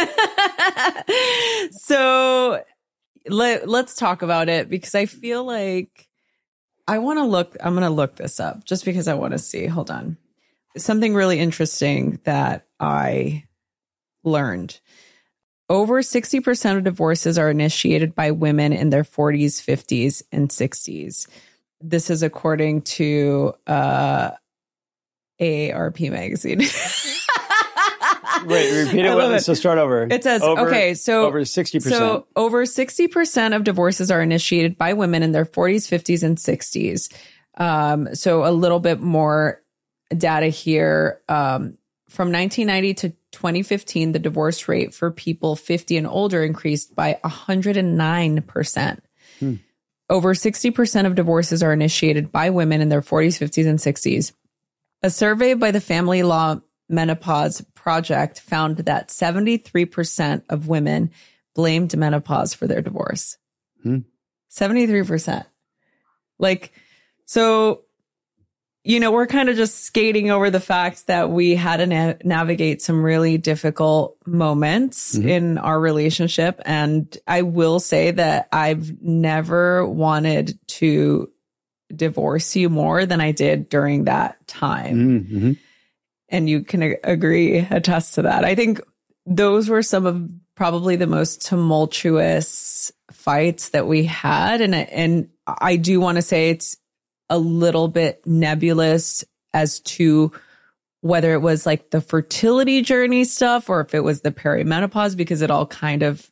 So let, let's talk about it, because I feel like I want to look, I'm going to look this up just because I want to see. Hold on. Something really interesting that I learned. Over sixty percent of divorces are initiated by women in their forties, fifties, and sixties. This is according to uh, A A R P magazine. Wait, repeat it. With, it. So start over. It says, over, okay, so over sixty percent. So over sixty percent of divorces are initiated by women in their forties, fifties, and sixties. Um, so a little bit more data here. Um, from nineteen ninety to twenty fifteen, the divorce rate for people fifty and older increased by one hundred nine percent. Hmm. Over sixty percent of divorces are initiated by women in their forties, fifties, and sixties. A survey by the Family Law Menopause Project found that seventy-three percent of women blamed menopause for their divorce. Hmm. seventy-three percent. Like, so, you know, we're kind of just skating over the fact that we had to na- navigate some really difficult moments mm-hmm. in our relationship. And I will say that I've never wanted to divorce you more than I did during that time. Mm-hmm. And you can a- agree, attest to that. I think those were some of probably the most tumultuous fights that we had. And, and I do want to say it's a little bit nebulous as to whether it was like the fertility journey stuff or if it was the perimenopause, because it all kind of,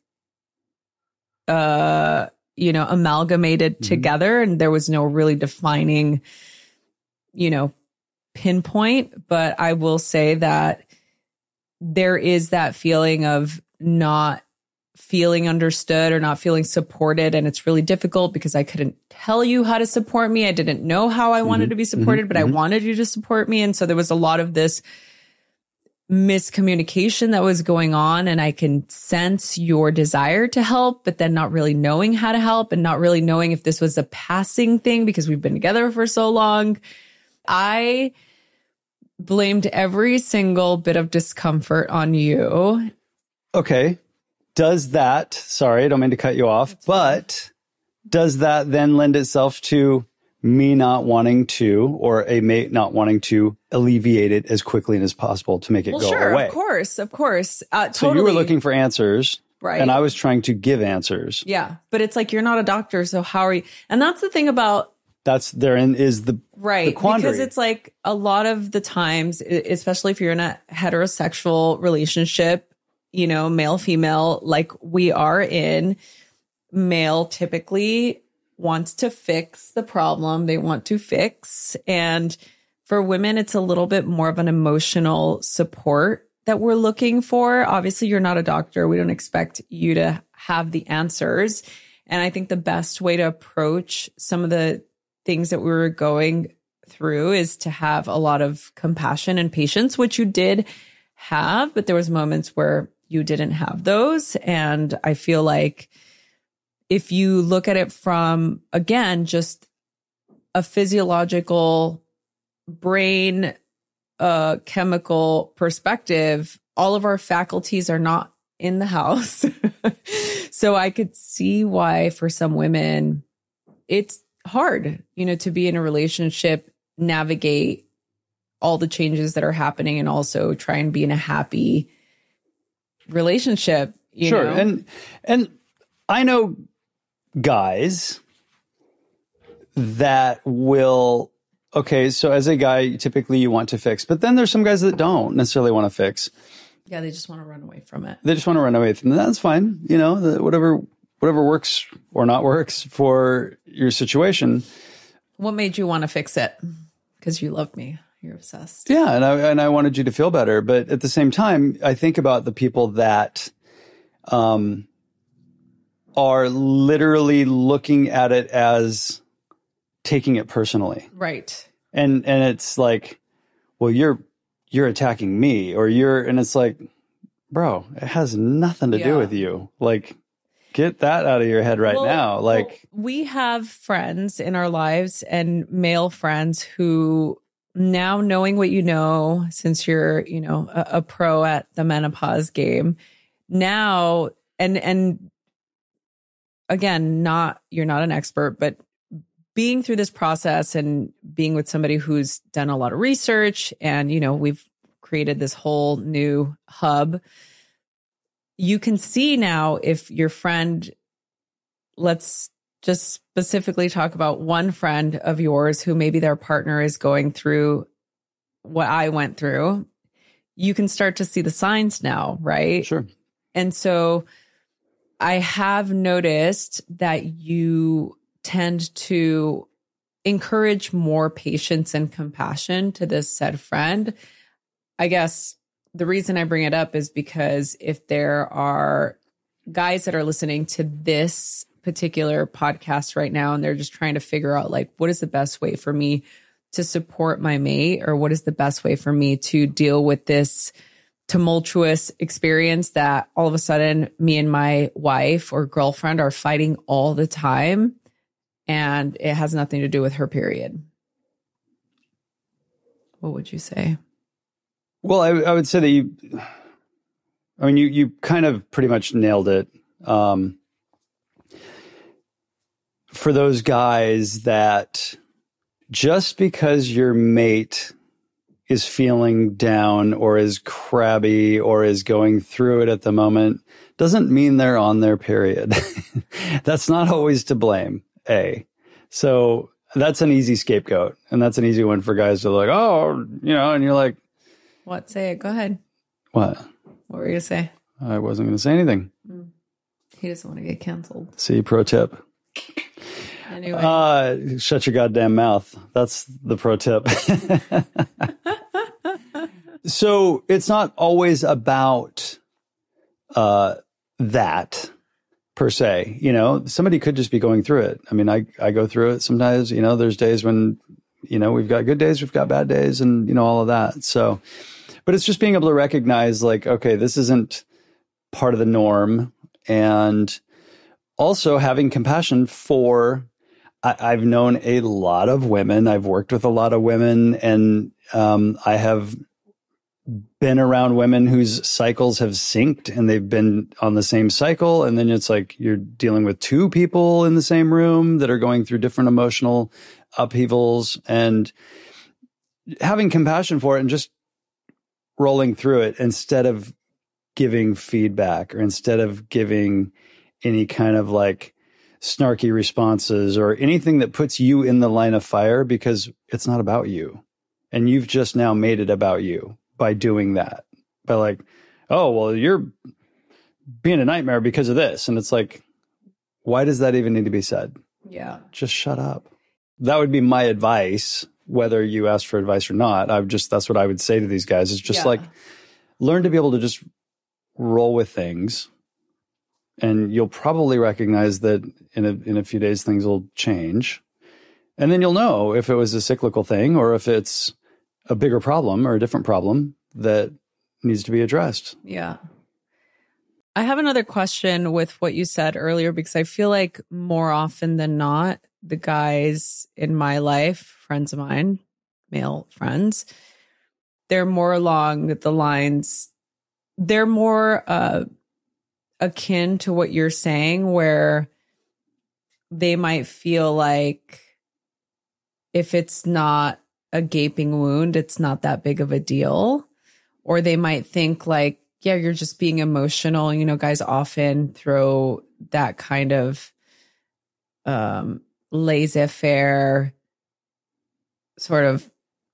uh, you know, amalgamated mm-hmm. together, and there was no really defining, you know, pinpoint. But I will say that there is that feeling of not feeling understood or not feeling supported. And it's really difficult because I couldn't tell you how to support me. I didn't know how I wanted mm-hmm. to be supported, mm-hmm. but I wanted you to support me. And so there was a lot of this miscommunication that was going on. And I can sense your desire to help, but then not really knowing how to help and not really knowing if this was a passing thing because we've been together for so long. I blamed every single bit of discomfort on you. Okay. Does that, sorry, I don't mean to cut you off, but does that then lend itself to me not wanting to, or a mate not wanting to alleviate it as quickly as possible to make it well, go sure, away? Of course, of course. Uh, so totally. you were looking for answers, right? And I was trying to give answers. Yeah, but it's like, you're not a doctor, so how are you? And that's the thing about That's therein is the, right, the quandary. Because it's like a lot of the times, especially if you're in a heterosexual relationship, you know, male, female, like we are in, male typically wants to fix the problem they want to fix. And for women, it's a little bit more of an emotional support that we're looking for. Obviously, you're not a doctor. We don't expect you to have the answers. And I think the best way to approach some of the things that we were going through is to have a lot of compassion and patience, which you did have, but there was moments where you didn't have those. And I feel like if you look at it from, again, just a physiological brain, uh, chemical perspective, all of our faculties are not in the house. So I could see why for some women, it's hard, you know, to be in a relationship, navigate all the changes that are happening, and also try and be in a happy relationship. You sure. know? And, and I know guys that will, okay, so as a guy, typically you want to fix, but then there's some guys that don't necessarily want to fix. Yeah. They just want to run away from it. They just want to run away from it. That's fine. You know, the, whatever, whatever works or not works for your situation. What made you want to fix it? Because you love me. You're obsessed. Yeah. And I, and I wanted you to feel better. But at the same time, I think about the people that, um, are literally looking at it as taking it personally. Right. And, and it's like, well, you're, you're attacking me, or you're, and it's like, bro, it has nothing to yeah. do with you. Like, get that out of your head right well, now. Like, well, we have friends in our lives, and male friends who, now knowing what you know, since you're, you know, a, a pro at the menopause game now, and, and again, not, you're not an expert, but being through this process and being with somebody who's done a lot of research, and, you know, we've created this whole new hub. You can see now if your friend, let's just specifically talk about one friend of yours who maybe their partner is going through what I went through, you can start to see the signs now, right? Sure. And so I have noticed that you tend to encourage more patience and compassion to this said friend. I guess the reason I bring it up is because if there are guys that are listening to this particular podcast right now, and they're just trying to figure out, like, what is the best way for me to support my mate, or what is the best way for me to deal with this tumultuous experience that all of a sudden me and my wife or girlfriend are fighting all the time, and it has nothing to do with her period. What would you say? Well, I, I would say that you, I mean, you, you kind of pretty much nailed it. Um, for those guys that just because your mate is feeling down or is crabby or is going through it at the moment doesn't mean they're on their period. That's not always to blame, A. So that's an easy scapegoat. And that's an easy one for guys to like, oh, you know, and you're like, What? Say it. Go ahead. what? What were you going to say? I wasn't going to say anything. He doesn't want to get canceled. See, pro tip. Anyway. Uh, shut your goddamn mouth. That's the pro tip. So it's not always about uh, that per se. You know, somebody could just be going through it. I mean, I, I go through it sometimes. You know, there's days when, you know, we've got good days, we've got bad days, and, you know, all of that. So, but it's just being able to recognize like, okay, this isn't part of the norm. And also having compassion for, I, I've known a lot of women. I've worked with a lot of women, and um, I have been around women whose cycles have synced and they've been on the same cycle. And then it's like you're dealing with two people in the same room that are going through different emotional upheavals, and having compassion for it and just rolling through it instead of giving feedback or instead of giving any kind of like snarky responses or anything that puts you in the line of fire, because it's not about you. And you've just now made it about you by doing that. By like, oh, well, you're being a nightmare because of this. And it's like, why does that even need to be said? Yeah. Just shut up. That would be my advice, whether you ask for advice or not. I would just, that's what I would say to these guys. It's just Yeah. like, learn to be able to just roll with things, and you'll probably recognize that in a, in a few days, things will change. And then you'll know if it was a cyclical thing or if it's a bigger problem or a different problem that needs to be addressed. Yeah. I have another question with what you said earlier, because I feel like more often than not, the guys in my life, friends of mine, male friends, they're more along the lines, they're more uh, akin to what you're saying, where they might feel like if it's not a gaping wound, it's not that big of a deal. Or they might think like, yeah, you're just being emotional. You know, guys often throw that kind of um, laissez-faire sort of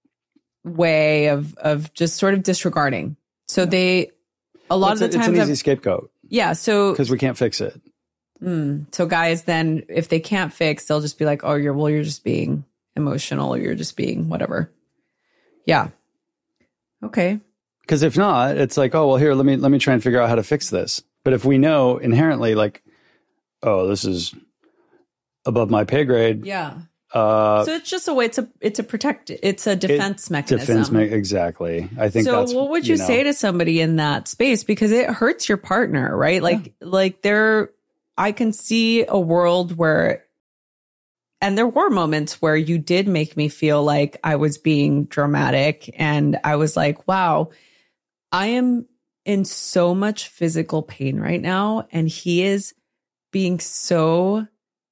way of of just sort of disregarding. So they, a lot Well, of the a, times, it's an easy I've- scapegoat yeah. So because we can't fix it. Mm, so guys, then if they can't fix, they'll just be like, oh, you're, well, you're just being emotional, or you're just being whatever. Yeah. Okay. Because if not, it's like, oh, well, here, let me, let me try and figure out how to fix this. But if we know inherently like, oh, this is above my pay grade. Yeah. Uh, So it's just a way to, it's a protect, it's a defense mechanism. defense me- exactly. I think So that's, what would you, know, say to somebody in that space? Because it hurts your partner, right? Like, yeah. like there, I can see a world where, and there were moments where you did make me feel like I was being dramatic, and I was like, wow, I am in so much physical pain right now. And he is being so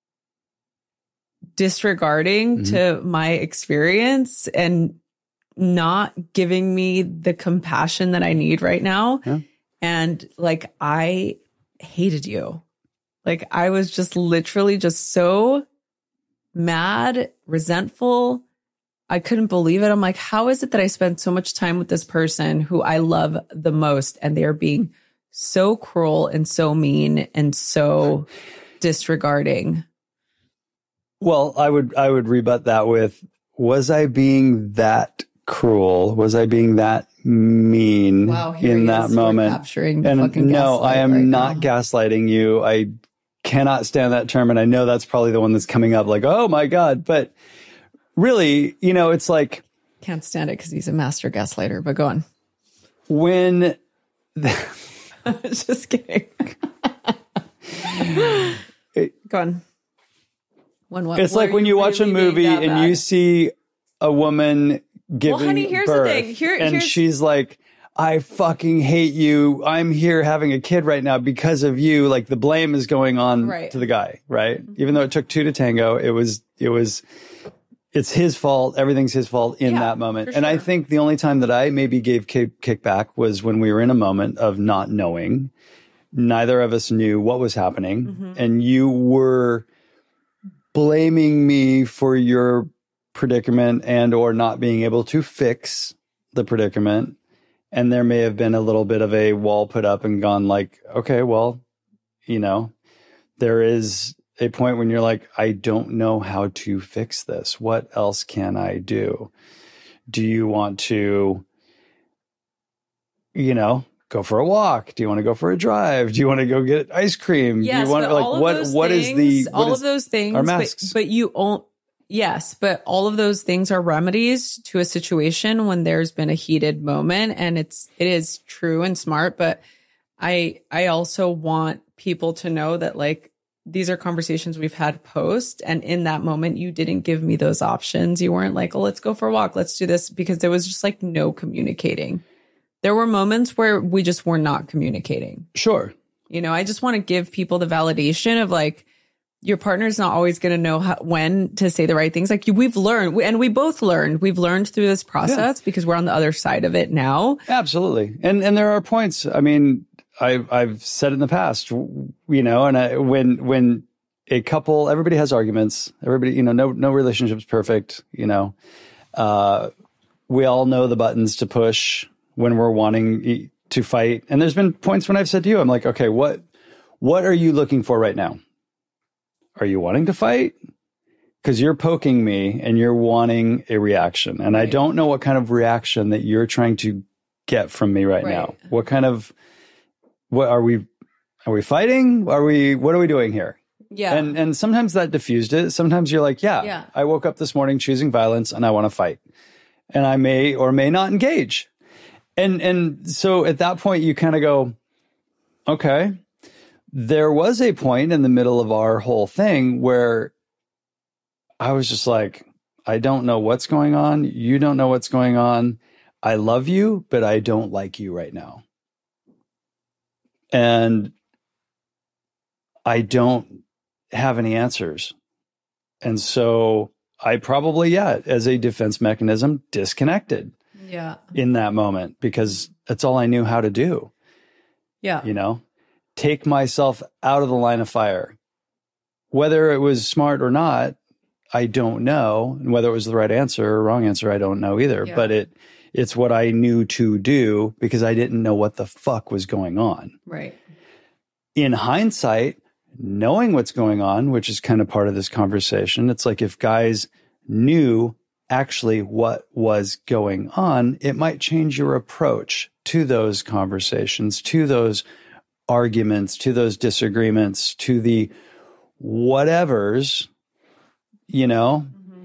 disregarding mm-hmm. to my experience and not giving me the compassion that I need right now. Yeah. And like, I hated you. Like, I was just literally just so mad, resentful. I couldn't believe it. I'm like, how is it that I spend so much time with this person who I love the most, and they're being so cruel and so mean and so disregarding? Well, I would, I would rebut that with, was I being that cruel? Was I being that mean wow, in that moment? Capturing the and fucking no, I am right not now. gaslighting you. I cannot stand that term. And I know that's probably the one that's coming up like, oh my God. But really, you know, it's like, can't stand it because he's a master gaslighter, but go on. When just kidding. it, go on. When what? It's like when you watch a movie and bad? you see a woman giving well, honey, here's birth, the thing. Here, and here's... she's like, I fucking hate you. I'm here having a kid right now because of you. Like the blame is going on right. to the guy, right? Mm-hmm. Even though it took two to tango, it was, it was, it's his fault. Everything's his fault in Yeah, that moment. for And I sure. think the only time that I maybe gave kick, kickback was when we were in a moment of not knowing. Neither of us knew what was happening. Mm-hmm. And you were blaming me for your predicament and or not being able to fix the predicament. And there may have been a little bit of a wall put up and gone like, okay, well, you know, there is a point when you're like, I don't know how to fix this. What else can I do? Do you want to, you know, go for a walk? Do you want to go for a drive? Do you want to go get ice cream? Yes, Do you want but like all of what those what is things, the what all is of those things, our but, masks? but you all yes, but all of those things are remedies to a situation when there's been a heated moment, and it's it is true and smart. But I I also want people to know that like these are conversations we've had post, and in that moment you didn't give me those options. You weren't like, oh, let's go for a walk, let's do this, because there was just like no communicating. There were moments where we just were not communicating. Sure. You know, I just want to give people the validation of like, your partner's not always going to know how, when to say the right things. Like you, we've learned, and we both learned, we've learned through this process Yeah. because we're on the other side of it now. Absolutely. And and there are points. I mean, I I've said it in the past, you know, and I, when when a couple, everybody has arguments. Everybody, you know, no no relationship's perfect. You know, uh, we all know the buttons to push when we're wanting to fight. And there's been points when I've said to you, I'm like, okay, what what are you looking for right now? Are you wanting to fight? Because you're poking me and you're wanting a reaction. And right. I don't know what kind of reaction that you're trying to get from me right, right now. What kind of, what are we, are we fighting? Are we, what are we doing here? Yeah. And, and sometimes that diffused it. Sometimes you're like, yeah, yeah. I woke up this morning choosing violence and I want to fight. And I may or may not engage. And, and so at that point you kind of go, okay. There was a point in the middle of our whole thing where I was just like, I don't know what's going on. You don't know what's going on. I love you, but I don't like you right now. And I don't have any answers. And so I probably, yeah, as a defense mechanism, disconnected yeah. in that moment because that's all I knew how to do. Yeah. You know? Take myself out of the line of fire. Whether it was smart or not, I don't know. And whether it was the right answer or wrong answer, I don't know either. Yeah. But it it's what I knew to do because I didn't know what the fuck was going on. Right. In hindsight, knowing what's going on, which is kind of part of this conversation, it's like if guys knew actually what was going on, it might change your approach to those conversations, to those arguments, to those disagreements, to the whatevers, you know, mm-hmm.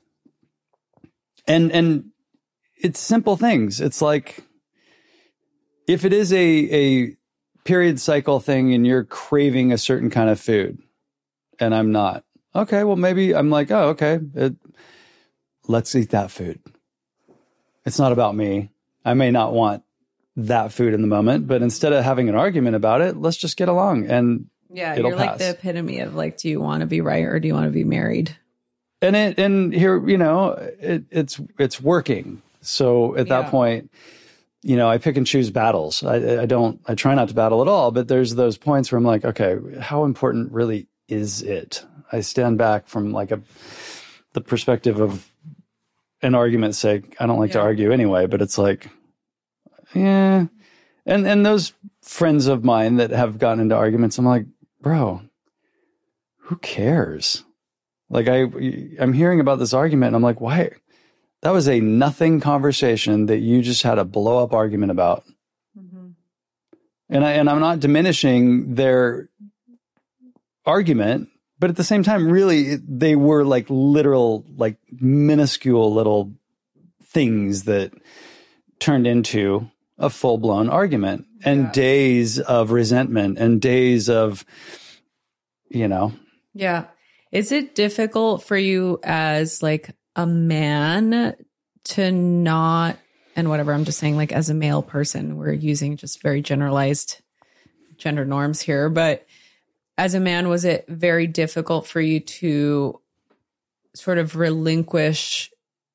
and, and it's simple things. It's like, if it is a, a period cycle thing and you're craving a certain kind of food and I'm not, okay, well, maybe I'm like, oh, okay, it, let's eat that food. It's not about me. I may not want that food in the moment, but instead of having an argument about it, let's just get along and yeah, it'll you're pass. Like the epitome of like, do you want to be right or do you want to be married? And it, and here, you know, it, it's, it's working. So at that yeah. point, you know, I pick and choose battles. I, I don't, I try not to battle at all, but there's those points where I'm like, okay, how important really is it? I stand back from like a, the perspective of an argument's sake. I don't like yeah. to argue anyway, but it's like, yeah. And, and those friends of mine that have gotten into arguments, I'm like, bro, who cares? Like I, I'm hearing about this argument and I'm like, why? That was a nothing conversation that you just had a blow up argument about. Mm-hmm. And I, and I'm not diminishing their argument, but at the same time, really, they were like literal, like minuscule little things that turned into a full blown argument and yeah. days of resentment and days of, you know. Yeah. Is it difficult for you as like a man to not, and whatever, I'm just saying like as a male person, we're using just very generalized gender norms here, but as a man, was it very difficult for you to sort of relinquish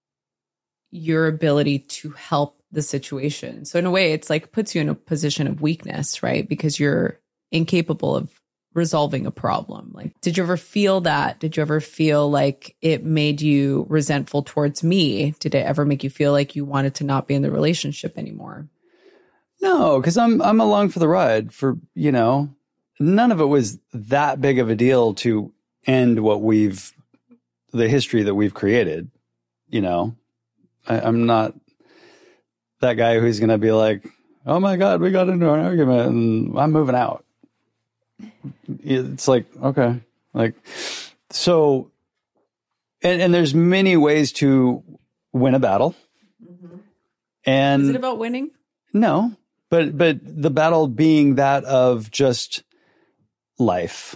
your ability to help the situation. So in a way, it's like puts you in a position of weakness, right? Because you're incapable of resolving a problem. Like, did you ever feel that? Did you ever feel like it made you resentful towards me? Did it ever make you feel like you wanted to not be in the relationship anymore? No, because I'm I'm along for the ride. For, you know, none of it was that big of a deal to end what we've, the history that we've created. You know, I, I'm not that guy who's going to be like, oh my God, we got into an argument and I'm moving out. It's like, okay, like, so, and, and there's many ways to win a battle. Mm-hmm. And is it about winning? No, but, but the battle being that of just life.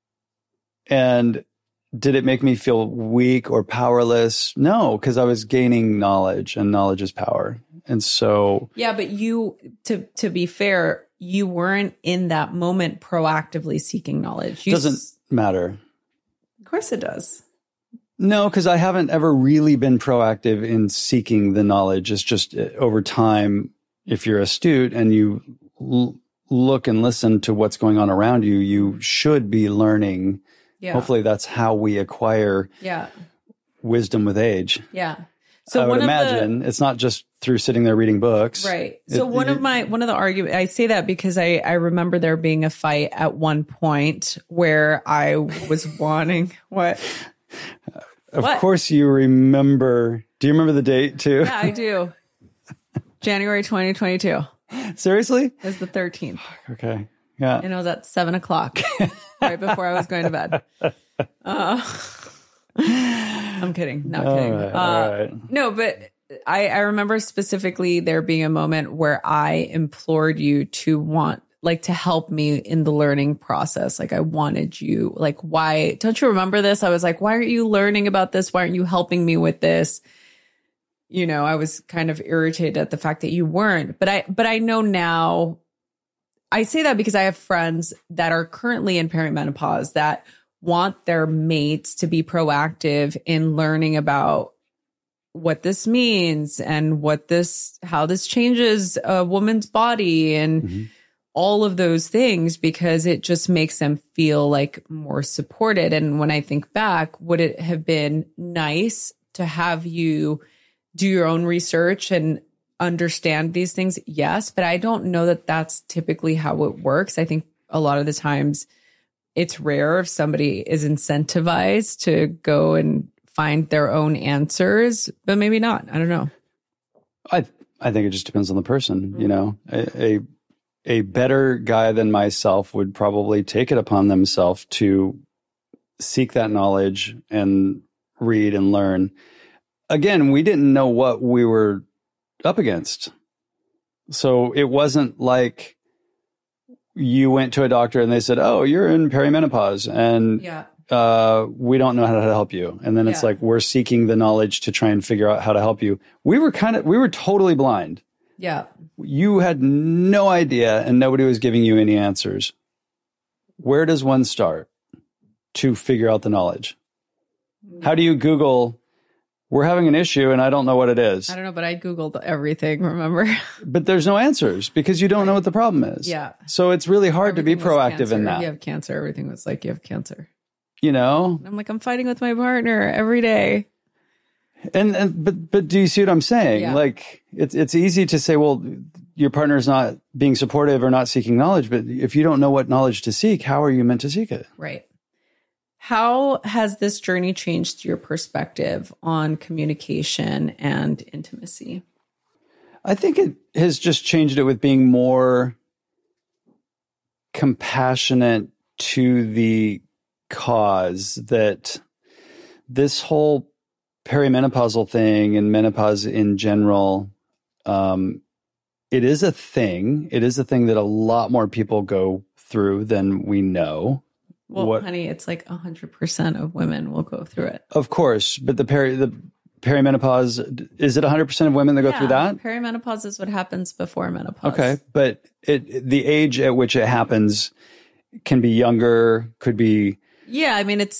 And did it make me feel weak or powerless? No, because I was gaining knowledge, and knowledge is power. And so, yeah, but you, to, to be fair, you weren't in that moment proactively seeking knowledge. You doesn't s- matter. Of course it does. No, because I haven't ever really been proactive in seeking the knowledge. It's just uh, over time, if you're astute and you l- look and listen to what's going on around you, you should be learning. Yeah. Hopefully that's how we acquire yeah. wisdom with age. Yeah. So I would one imagine of the, it's not just through sitting there reading books. Right. So It- one it- of my, one of the arguments, I say that because I, I remember there being a fight at one point where I was wanting what? Of What? course you remember. Do you remember the date too? Yeah, I do. January twenty twenty-two Seriously? is the thirteenth. Okay. Yeah. And it was at seven o'clock, right before I was going to bed. Uh, I'm kidding. Not All kidding. right, Uh, all right. No, but I, I remember specifically there being a moment where I implored you to want, like, to help me in the learning process. Like, I wanted you, like, why, don't you remember this? I was like, why aren't you learning about this? Why aren't you helping me with this? You know, I was kind of irritated at the fact that you weren't, but I, but I know now, I say that because I have friends that are currently in perimenopause that want their mates to be proactive in learning about what this means and what this, how this changes a woman's body and mm-hmm. all of those things, because it just makes them feel like more supported. And when I think back, would it have been nice to have you do your own research and understand these things? Yes, but I don't know that that's typically how it works. I think a lot of the times it's rare if somebody is incentivized to go and find their own answers, but maybe not. I don't know. I I think it just depends on the person. Mm-hmm. You know, a, a a better guy than myself would probably take it upon themselves to seek that knowledge and read and learn. Again, we didn't know what we were up against. So it wasn't like you went to a doctor and they said, oh, you're in perimenopause and yeah. uh, we don't know how to help you. And then it's yeah. like, we're seeking the knowledge to try and figure out how to help you. We were kind of, we were totally blind. Yeah. You had no idea and nobody was giving you any answers. Where does one start to figure out the knowledge? How do you Google, we're having an issue and I don't know what it is? I don't know, but I Googled everything, remember? But there's no answers because you don't know what the problem is. Yeah. So it's really hard everything to be proactive cancer. in that. You have cancer. Everything was like, you have cancer. You know? And I'm like, I'm fighting with my partner every day. And, and but but do you see what I'm saying? Yeah. Like it's it's easy to say, well, your partner's not being supportive or not seeking knowledge, but if you don't know what knowledge to seek, how are you meant to seek it? Right. How has this journey changed your perspective on communication and intimacy? I think it has just changed it with being more compassionate to the cause, that this whole perimenopausal thing and menopause in general, um, it is a thing. It is a thing that a lot more people go through than we know. Well, what, honey, it's like one hundred percent of women will go through it. Of course, but the peri the perimenopause, is it one hundred percent of women that go yeah, through that? Perimenopause is what happens before menopause. Okay, but it, the age at which it happens can be younger, could be... Yeah, I mean, it's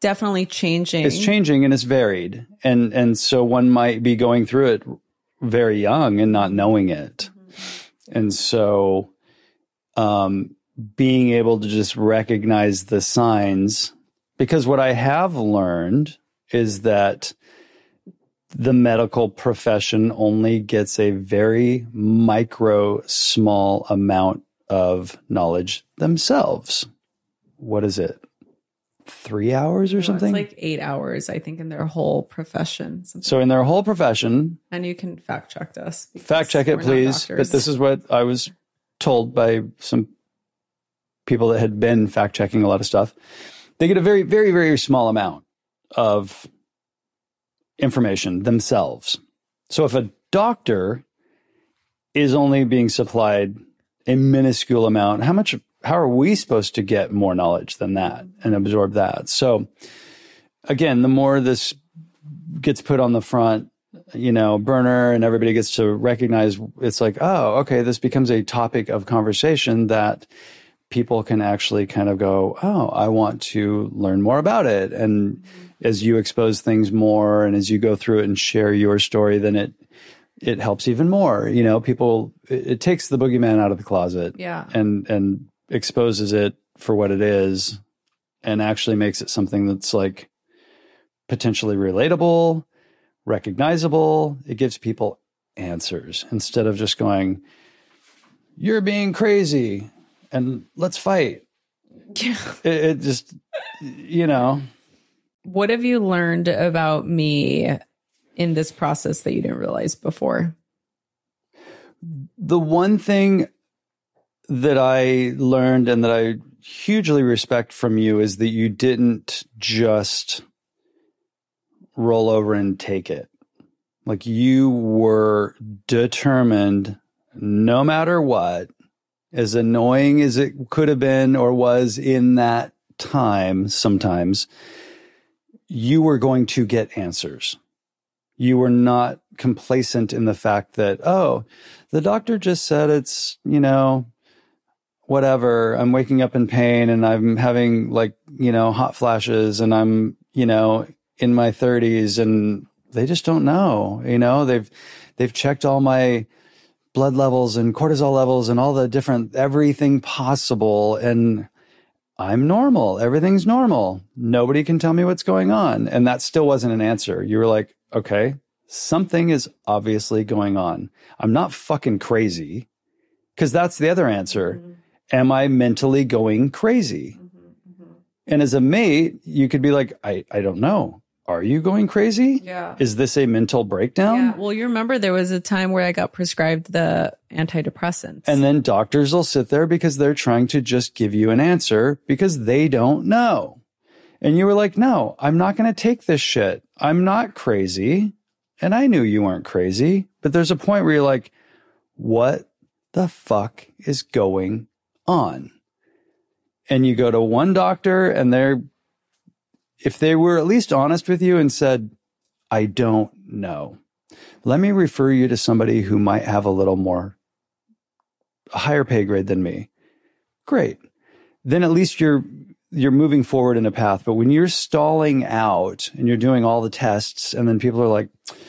definitely changing. It's changing and it's varied. And and so one might be going through it very young and not knowing it. Mm-hmm. And so um, being able to just recognize the signs, because what I have learned is that the medical profession only gets a very micro, small amount of knowledge themselves. What is it? Three hours or no, something? It's like eight hours, I think, in their whole profession. So in their whole profession. And you can fact check us. Fact check it, please. But this is what I was told by some people that had been fact checking a lot of stuff. They get a very, very, very small amount of information themselves. So if a doctor is only being supplied a minuscule amount, how much, how are we supposed to get more knowledge than that and absorb that? So again, the more this gets put on the front, you know, burner and everybody gets to recognize, it's like, oh, okay, this becomes a topic of conversation that people can actually kind of go, oh, I want to learn more about it. And as you expose things more and as you go through it and share your story, then it it helps even more. You know, people, it, it takes the boogeyman out of the closet, yeah, and and exposes it for what it is, and actually makes it something that's like potentially relatable, recognizable. It gives people answers instead of just going, "You're being crazy," and let's fight. Yeah. It, it just, you know. What have you learned about me in this process that you didn't realize before? The one thing that I learned and that I hugely respect from you is that you didn't just roll over and take it. Like, you were determined, no matter what, as annoying as it could have been or was in that time sometimes, you were going to get answers. You were not complacent in the fact that, oh, the doctor just said it's, you know, whatever. I'm waking up in pain and I'm having like, you know, hot flashes and I'm, you know, in my thirties and they just don't know, you know, they've, they've checked all my blood levels and cortisol levels and all the different, everything possible. And I'm normal. Everything's normal. Nobody can tell me what's going on. And that still wasn't an answer. You were like, okay, something is obviously going on. I'm not fucking crazy. Because that's the other answer. Mm-hmm. Am I mentally going crazy? Mm-hmm, mm-hmm. And as a mate, you could be like, I, I don't know. Are you going crazy? Yeah. Is this a mental breakdown? Yeah. Well, you remember there was a time where I got prescribed the antidepressants. And then doctors will sit there because they're trying to just give you an answer because they don't know. And you were like, no, I'm not going to take this shit. I'm not crazy. And I knew you weren't crazy. But there's a point where you're like, what the fuck is going on? And you go to one doctor and they're, if they were at least honest with you and said, I don't know, let me refer you to somebody who might have a little more, a higher pay grade than me. Great. Then at least you're, you're moving forward in a path. But when you're stalling out and you're doing all the tests and then people are like,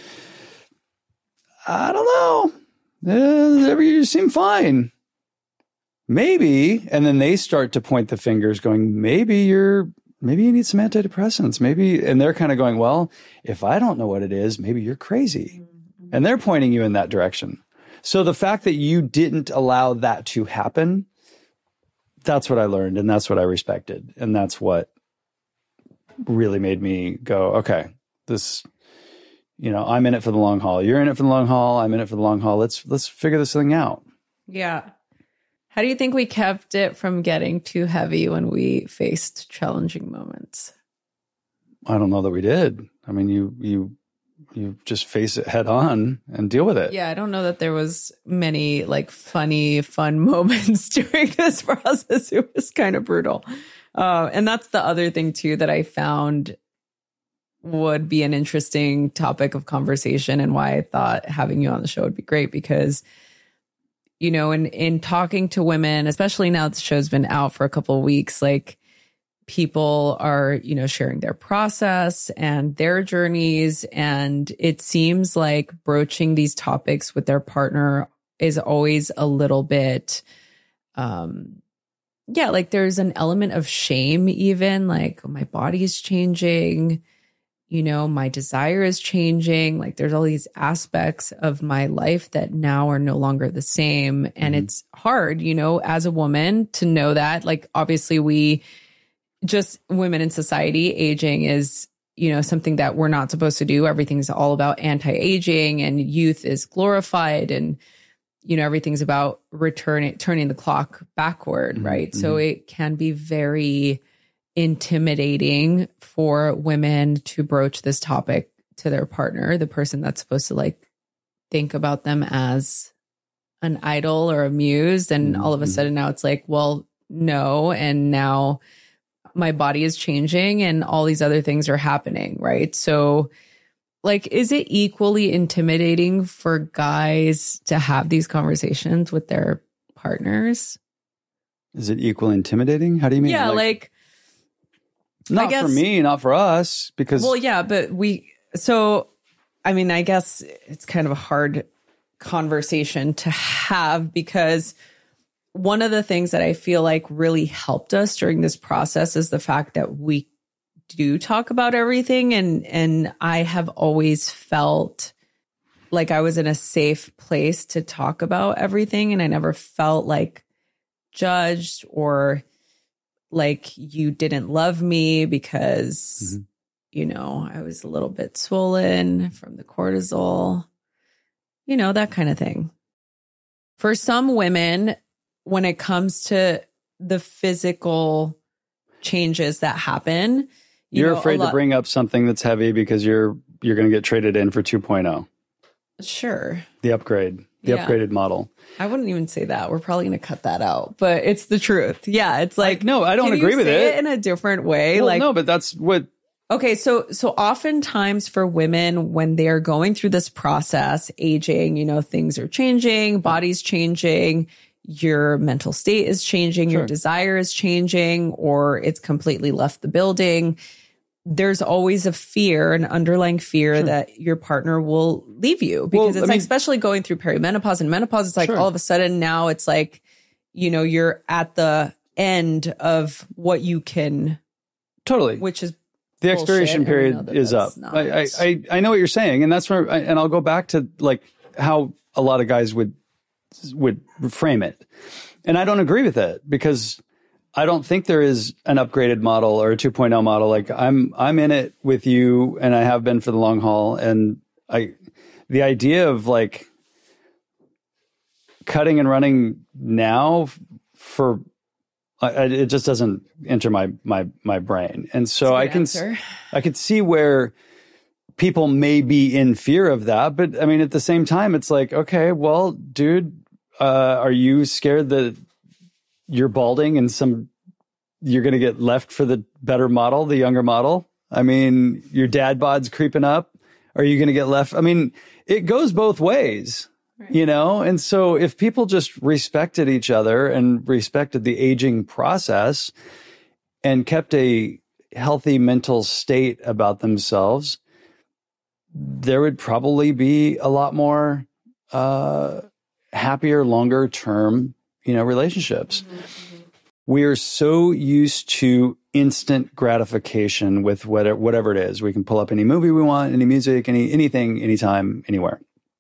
I don't know, uh, you seem fine. Maybe. And then they start to point the fingers going, maybe you're, maybe you need some antidepressants. Maybe, and they're kind of going, well, if I don't know what it is, maybe you're crazy. And they're pointing you in that direction. So the fact that you didn't allow that to happen, that's what I learned. And that's what I respected. And that's what really made me go, okay, this, you know, I'm in it for the long haul. You're in it for the long haul. I'm in it for the long haul. Let's, let's figure this thing out. Yeah. How do you think we kept it from getting too heavy when we faced challenging moments? I don't know that we did. I mean, you, you, you just face it head on and deal with it. Yeah. I don't know that there was many like funny, fun moments during this process. It was kind of brutal. Uh, and that's the other thing too, that I found would be an interesting topic of conversation and why I thought having you on the show would be great because, you know, in, in talking to women, especially now that the show's been out for a couple of weeks, like people are, you know, sharing their process and their journeys. And it seems like broaching these topics with their partner is always a little bit, um, yeah, like there's an element of shame, even like oh, my body is changing, you know, my desire is changing. Like there's all these aspects of my life that now are no longer the same. And mm-hmm. it's hard, you know, as a woman to know that. Like obviously we just women in society, aging is, you know, something that we're not supposed to do. Everything's all about anti-aging and youth is glorified and, you know, everything's about returning, turning the clock backward, mm-hmm. right? So it can be very intimidating for women to broach this topic to their partner, the person that's supposed to like think about them as an idol or a muse. And mm-hmm. all of a sudden now it's like, well, no. And now my body is changing and all these other things are happening, right? So like, is it equally intimidating for guys to have these conversations with their partners? Is it equally intimidating? How do you mean? Yeah, like, like not guess, for me, not for us, because well, yeah, but we. So, I mean, I guess it's kind of a hard conversation to have because one of the things that I feel like really helped us during this process is the fact that we do talk about everything. And, and I have always felt like I was in a safe place to talk about everything. And I never felt like judged or like you didn't love me because, mm-hmm. you know, I was a little bit swollen from the cortisol, you know, that kind of thing. For some women, when it comes to the physical changes that happen, you you're know, afraid lot- to bring up something that's heavy because you're you're going to get traded in for two point oh. Sure. The upgrade, the yeah. upgraded model. I wouldn't even say that. We're probably going to cut that out, but it's the truth. Yeah, it's like I, no, I don't can agree you with say it. it in a different way. Well, like no, but that's what. Okay, so so oftentimes for women, when they're going through this process, aging, you know, things are changing, body's changing, your mental state is changing, sure. your desire is changing, or it's completely left the building. There's always a fear, an underlying fear sure. that your partner will leave you because well, it's I like, mean, especially going through perimenopause and menopause, it's like sure. all of a sudden now it's like, you know, you're at the end of what you can. Totally. Which is the expiration period is up. I, I, I know what you're saying. And that's where, I, and I'll go back to like how a lot of guys would, would frame it. And I don't agree with it because I don't think there is an upgraded model or a two point oh model. Like I'm, I'm in it with you and I have been for the long haul. And I, the idea of like cutting and running now for, I, it just doesn't enter my, my, my brain. And so I can, answer. I could see where people may be in fear of that. But I mean, at the same time, it's like, okay, well, dude, uh, are you scared that you're balding and some, you're going to get left for the better model, the younger model? I mean, your dad bod's creeping up. Are you going to get left? I mean, it goes both ways, right. you know? And so if people just respected each other and respected the aging process and kept a healthy mental state about themselves, there would probably be a lot more, uh, happier, longer term, you know, relationships. Mm-hmm, mm-hmm. We are so used to instant gratification with whatever, whatever it is. We can pull up any movie we want, any music, any anything, anytime, anywhere.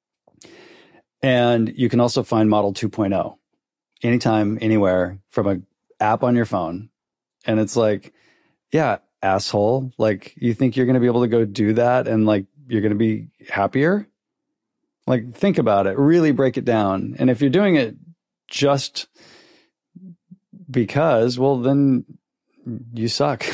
And you can also find Model two point oh anytime, anywhere from an app on your phone. And it's like, yeah, asshole. Like, you think you're going to be able to go do that and like you're going to be happier? Like, think about it. Really break it down. And if you're doing it just because, well, then you suck.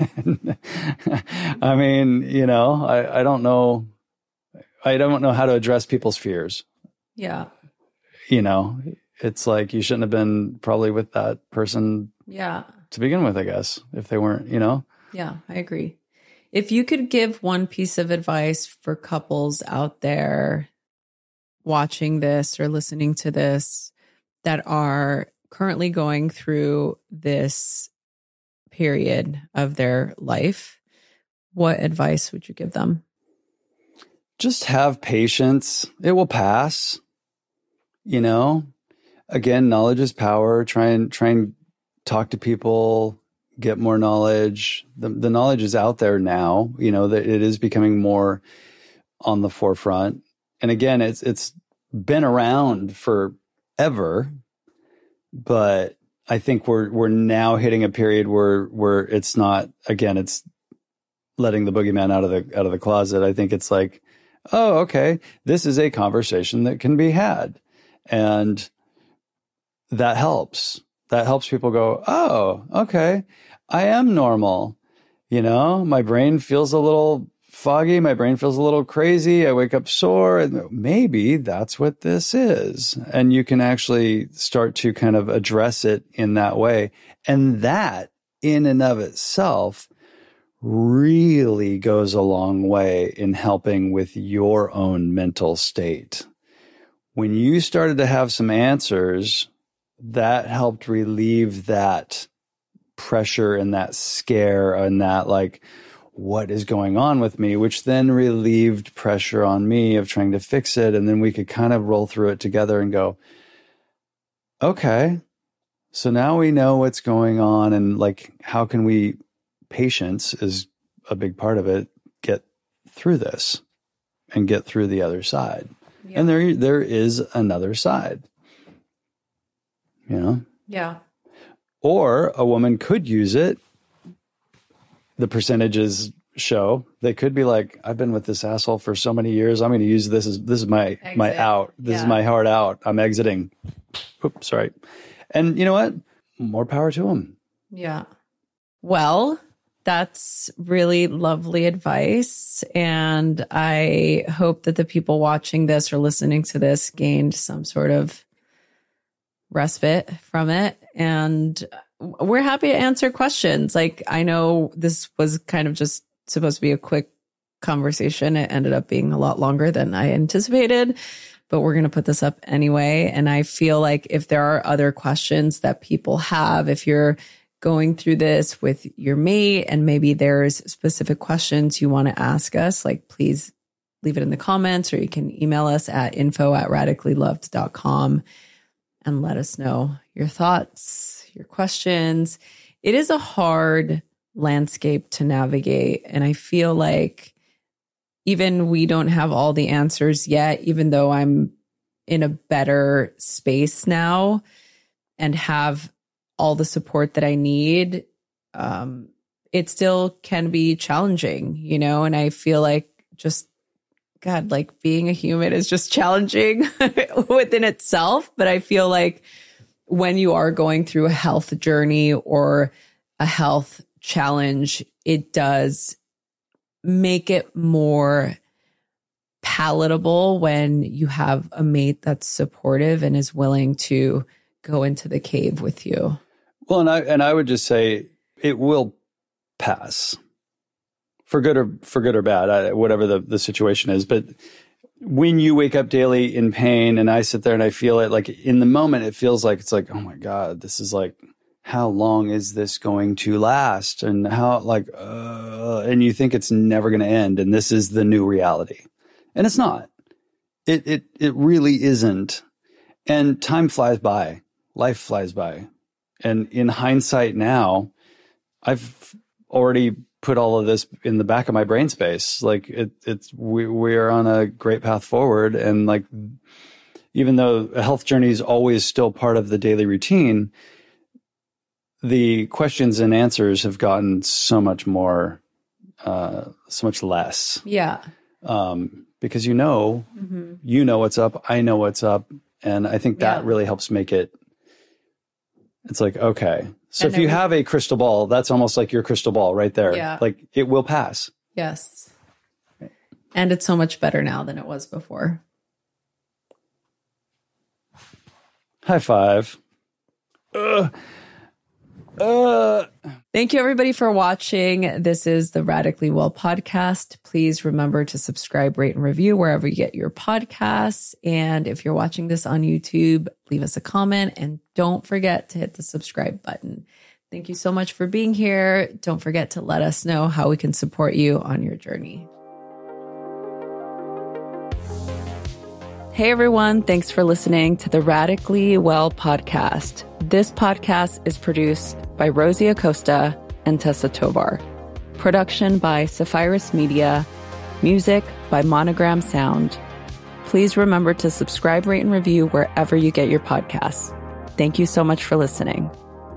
I mean, you know, I, I don't know. I don't know how to address people's fears. Yeah. You know, it's like you shouldn't have been probably with that person. Yeah. To begin with, I guess, if they weren't, you know? Yeah, I agree. If you could give one piece of advice for couples out there watching this or listening to this that are currently going through this period of their life, what advice would you give them? Just have patience. It will pass. You know, again, knowledge is power. Try and try and talk to people, get more knowledge. The, the knowledge is out there now, you know, that it is becoming more on the forefront. And again, it's, it's been around forever, but I think we're, we're now hitting a period where, where it's not, again, it's letting the boogeyman out of the, out of the closet. I think it's like, oh, okay, this is a conversation that can be had. And that helps. That helps people go, oh, okay, I am normal. You know, my brain feels a little foggy. My brain feels a little crazy. I wake up sore. And maybe that's what this is. And you can actually start to kind of address it in that way. And that in and of itself really goes a long way in helping with your own mental state. When you started to have some answers, that helped relieve that pressure and that scare and that like, what is going on with me, which then relieved pressure on me of trying to fix it. And then we could kind of roll through it together and go, okay, so now we know what's going on. And like, how can we, patience is a big part of it, get through this and get through the other side. Yeah. And there, there is another side. You know? Yeah. Or a woman could use it. The percentages show they could be like, I've been with this asshole for so many years. I'm going to use this as, this is my, Exit. my out. This yeah. is my hard out. I'm exiting. Oops, sorry. And you know what? More power to them. Yeah. Well, that's really lovely advice. And I hope that the people watching this or listening to this gained some sort of respite from it. And we're happy to answer questions. Like, I know this was kind of just supposed to be a quick conversation. It ended up being a lot longer than I anticipated, but we're going to put this up anyway. And I feel like if there are other questions that people have, if you're going through this with your mate and maybe there's specific questions you want to ask us, like, please leave it in the comments, or you can email us at info at radically loved dot com. And let us know your thoughts, your questions. It is a hard landscape to navigate. And I feel like even we don't have all the answers yet, even though I'm in a better space now and have all the support that I need, um, it still can be challenging, you know? And I feel like just God, like being a human is just challenging within itself. But I feel like when you are going through a health journey or a health challenge, it does make it more palatable when you have a mate that's supportive and is willing to go into the cave with you. Well, and I, and I would just say it will pass. For good or for good or bad, I, whatever the, the situation is. But when you wake up daily in pain and I sit there and I feel it, like in the moment, it feels like it's like, oh my God, this is like, how long is this going to last? And how like, uh, and you think it's never going to end. And this is the new reality. And it's not. It, it, it really isn't. And time flies by. Life flies by. And in hindsight now, I've already put all of this in the back of my brain space. Like it, it's, we, we are on a great path forward. And like, even though a health journey is always still part of the daily routine, the questions and answers have gotten so much more, uh, so much less. Yeah. Um, because you know, mm-hmm. you know what's up. I know what's up. And I think that yeah. really helps make it, it's like, okay. So and if you have a crystal ball, that's almost like your crystal ball right there. Yeah. Like it will pass. Yes. And it's so much better now than it was before. High five. Uh, uh. Thank you, everybody, for watching. This is the Radically Well podcast. Please remember to subscribe, rate, and review wherever you get your podcasts. And if you're watching this on YouTube, leave us a comment and don't forget to hit the subscribe button. Thank you so much for being here. Don't forget to let us know how we can support you on your journey. Hey everyone, thanks for listening to the Radically Well podcast. This podcast is produced by Rosie Acosta and Tessa Tovar. Production by Sapphirus Media. Music by Monogram Sound. Please remember to subscribe, rate, and review wherever you get your podcasts. Thank you so much for listening.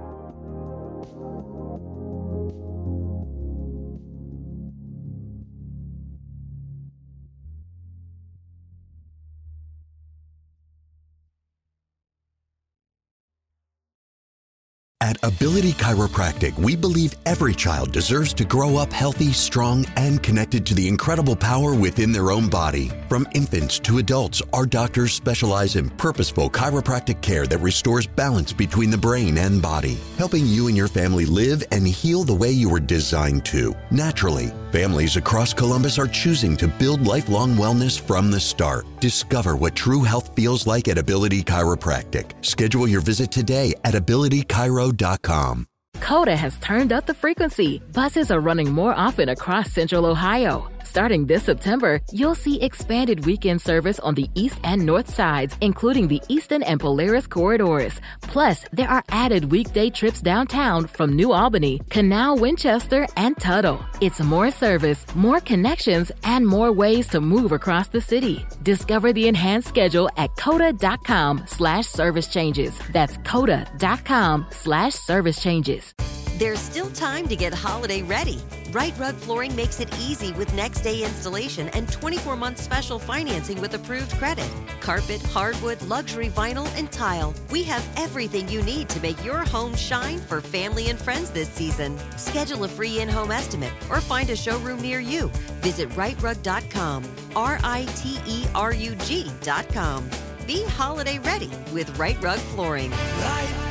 At Ability Chiropractic, we believe every child deserves to grow up healthy, strong, and connected to the incredible power within their own body. From infants to adults, our doctors specialize in purposeful chiropractic care that restores balance between the brain and body, helping you and your family live and heal the way you were designed to, naturally. Families across Columbus are choosing to build lifelong wellness from the start. Discover what true health feels like at Ability Chiropractic. Schedule your visit today at ability chiro dot com. Coda has turned up the frequency. Buses are running more often across Central Ohio. Starting this September, you'll see expanded weekend service on the east and north sides, including the Eastern and Polaris corridors. Plus, there are added weekday trips downtown from New Albany, Canal, Winchester, and Tuttle. It's more service, more connections, and more ways to move across the city. Discover the enhanced schedule at coda.com slash service changes. That's coda.com slash service changes. There's still time to get holiday ready. Right Rug Flooring makes it easy with next day installation and twenty-four month special financing with approved credit. Carpet, hardwood, luxury vinyl, and tile. We have everything you need to make your home shine for family and friends this season. Schedule a free in-home estimate or find a showroom near you. Visit right rug dot com, R I T E R U G dot com. Be holiday ready with Right Rug Flooring. Right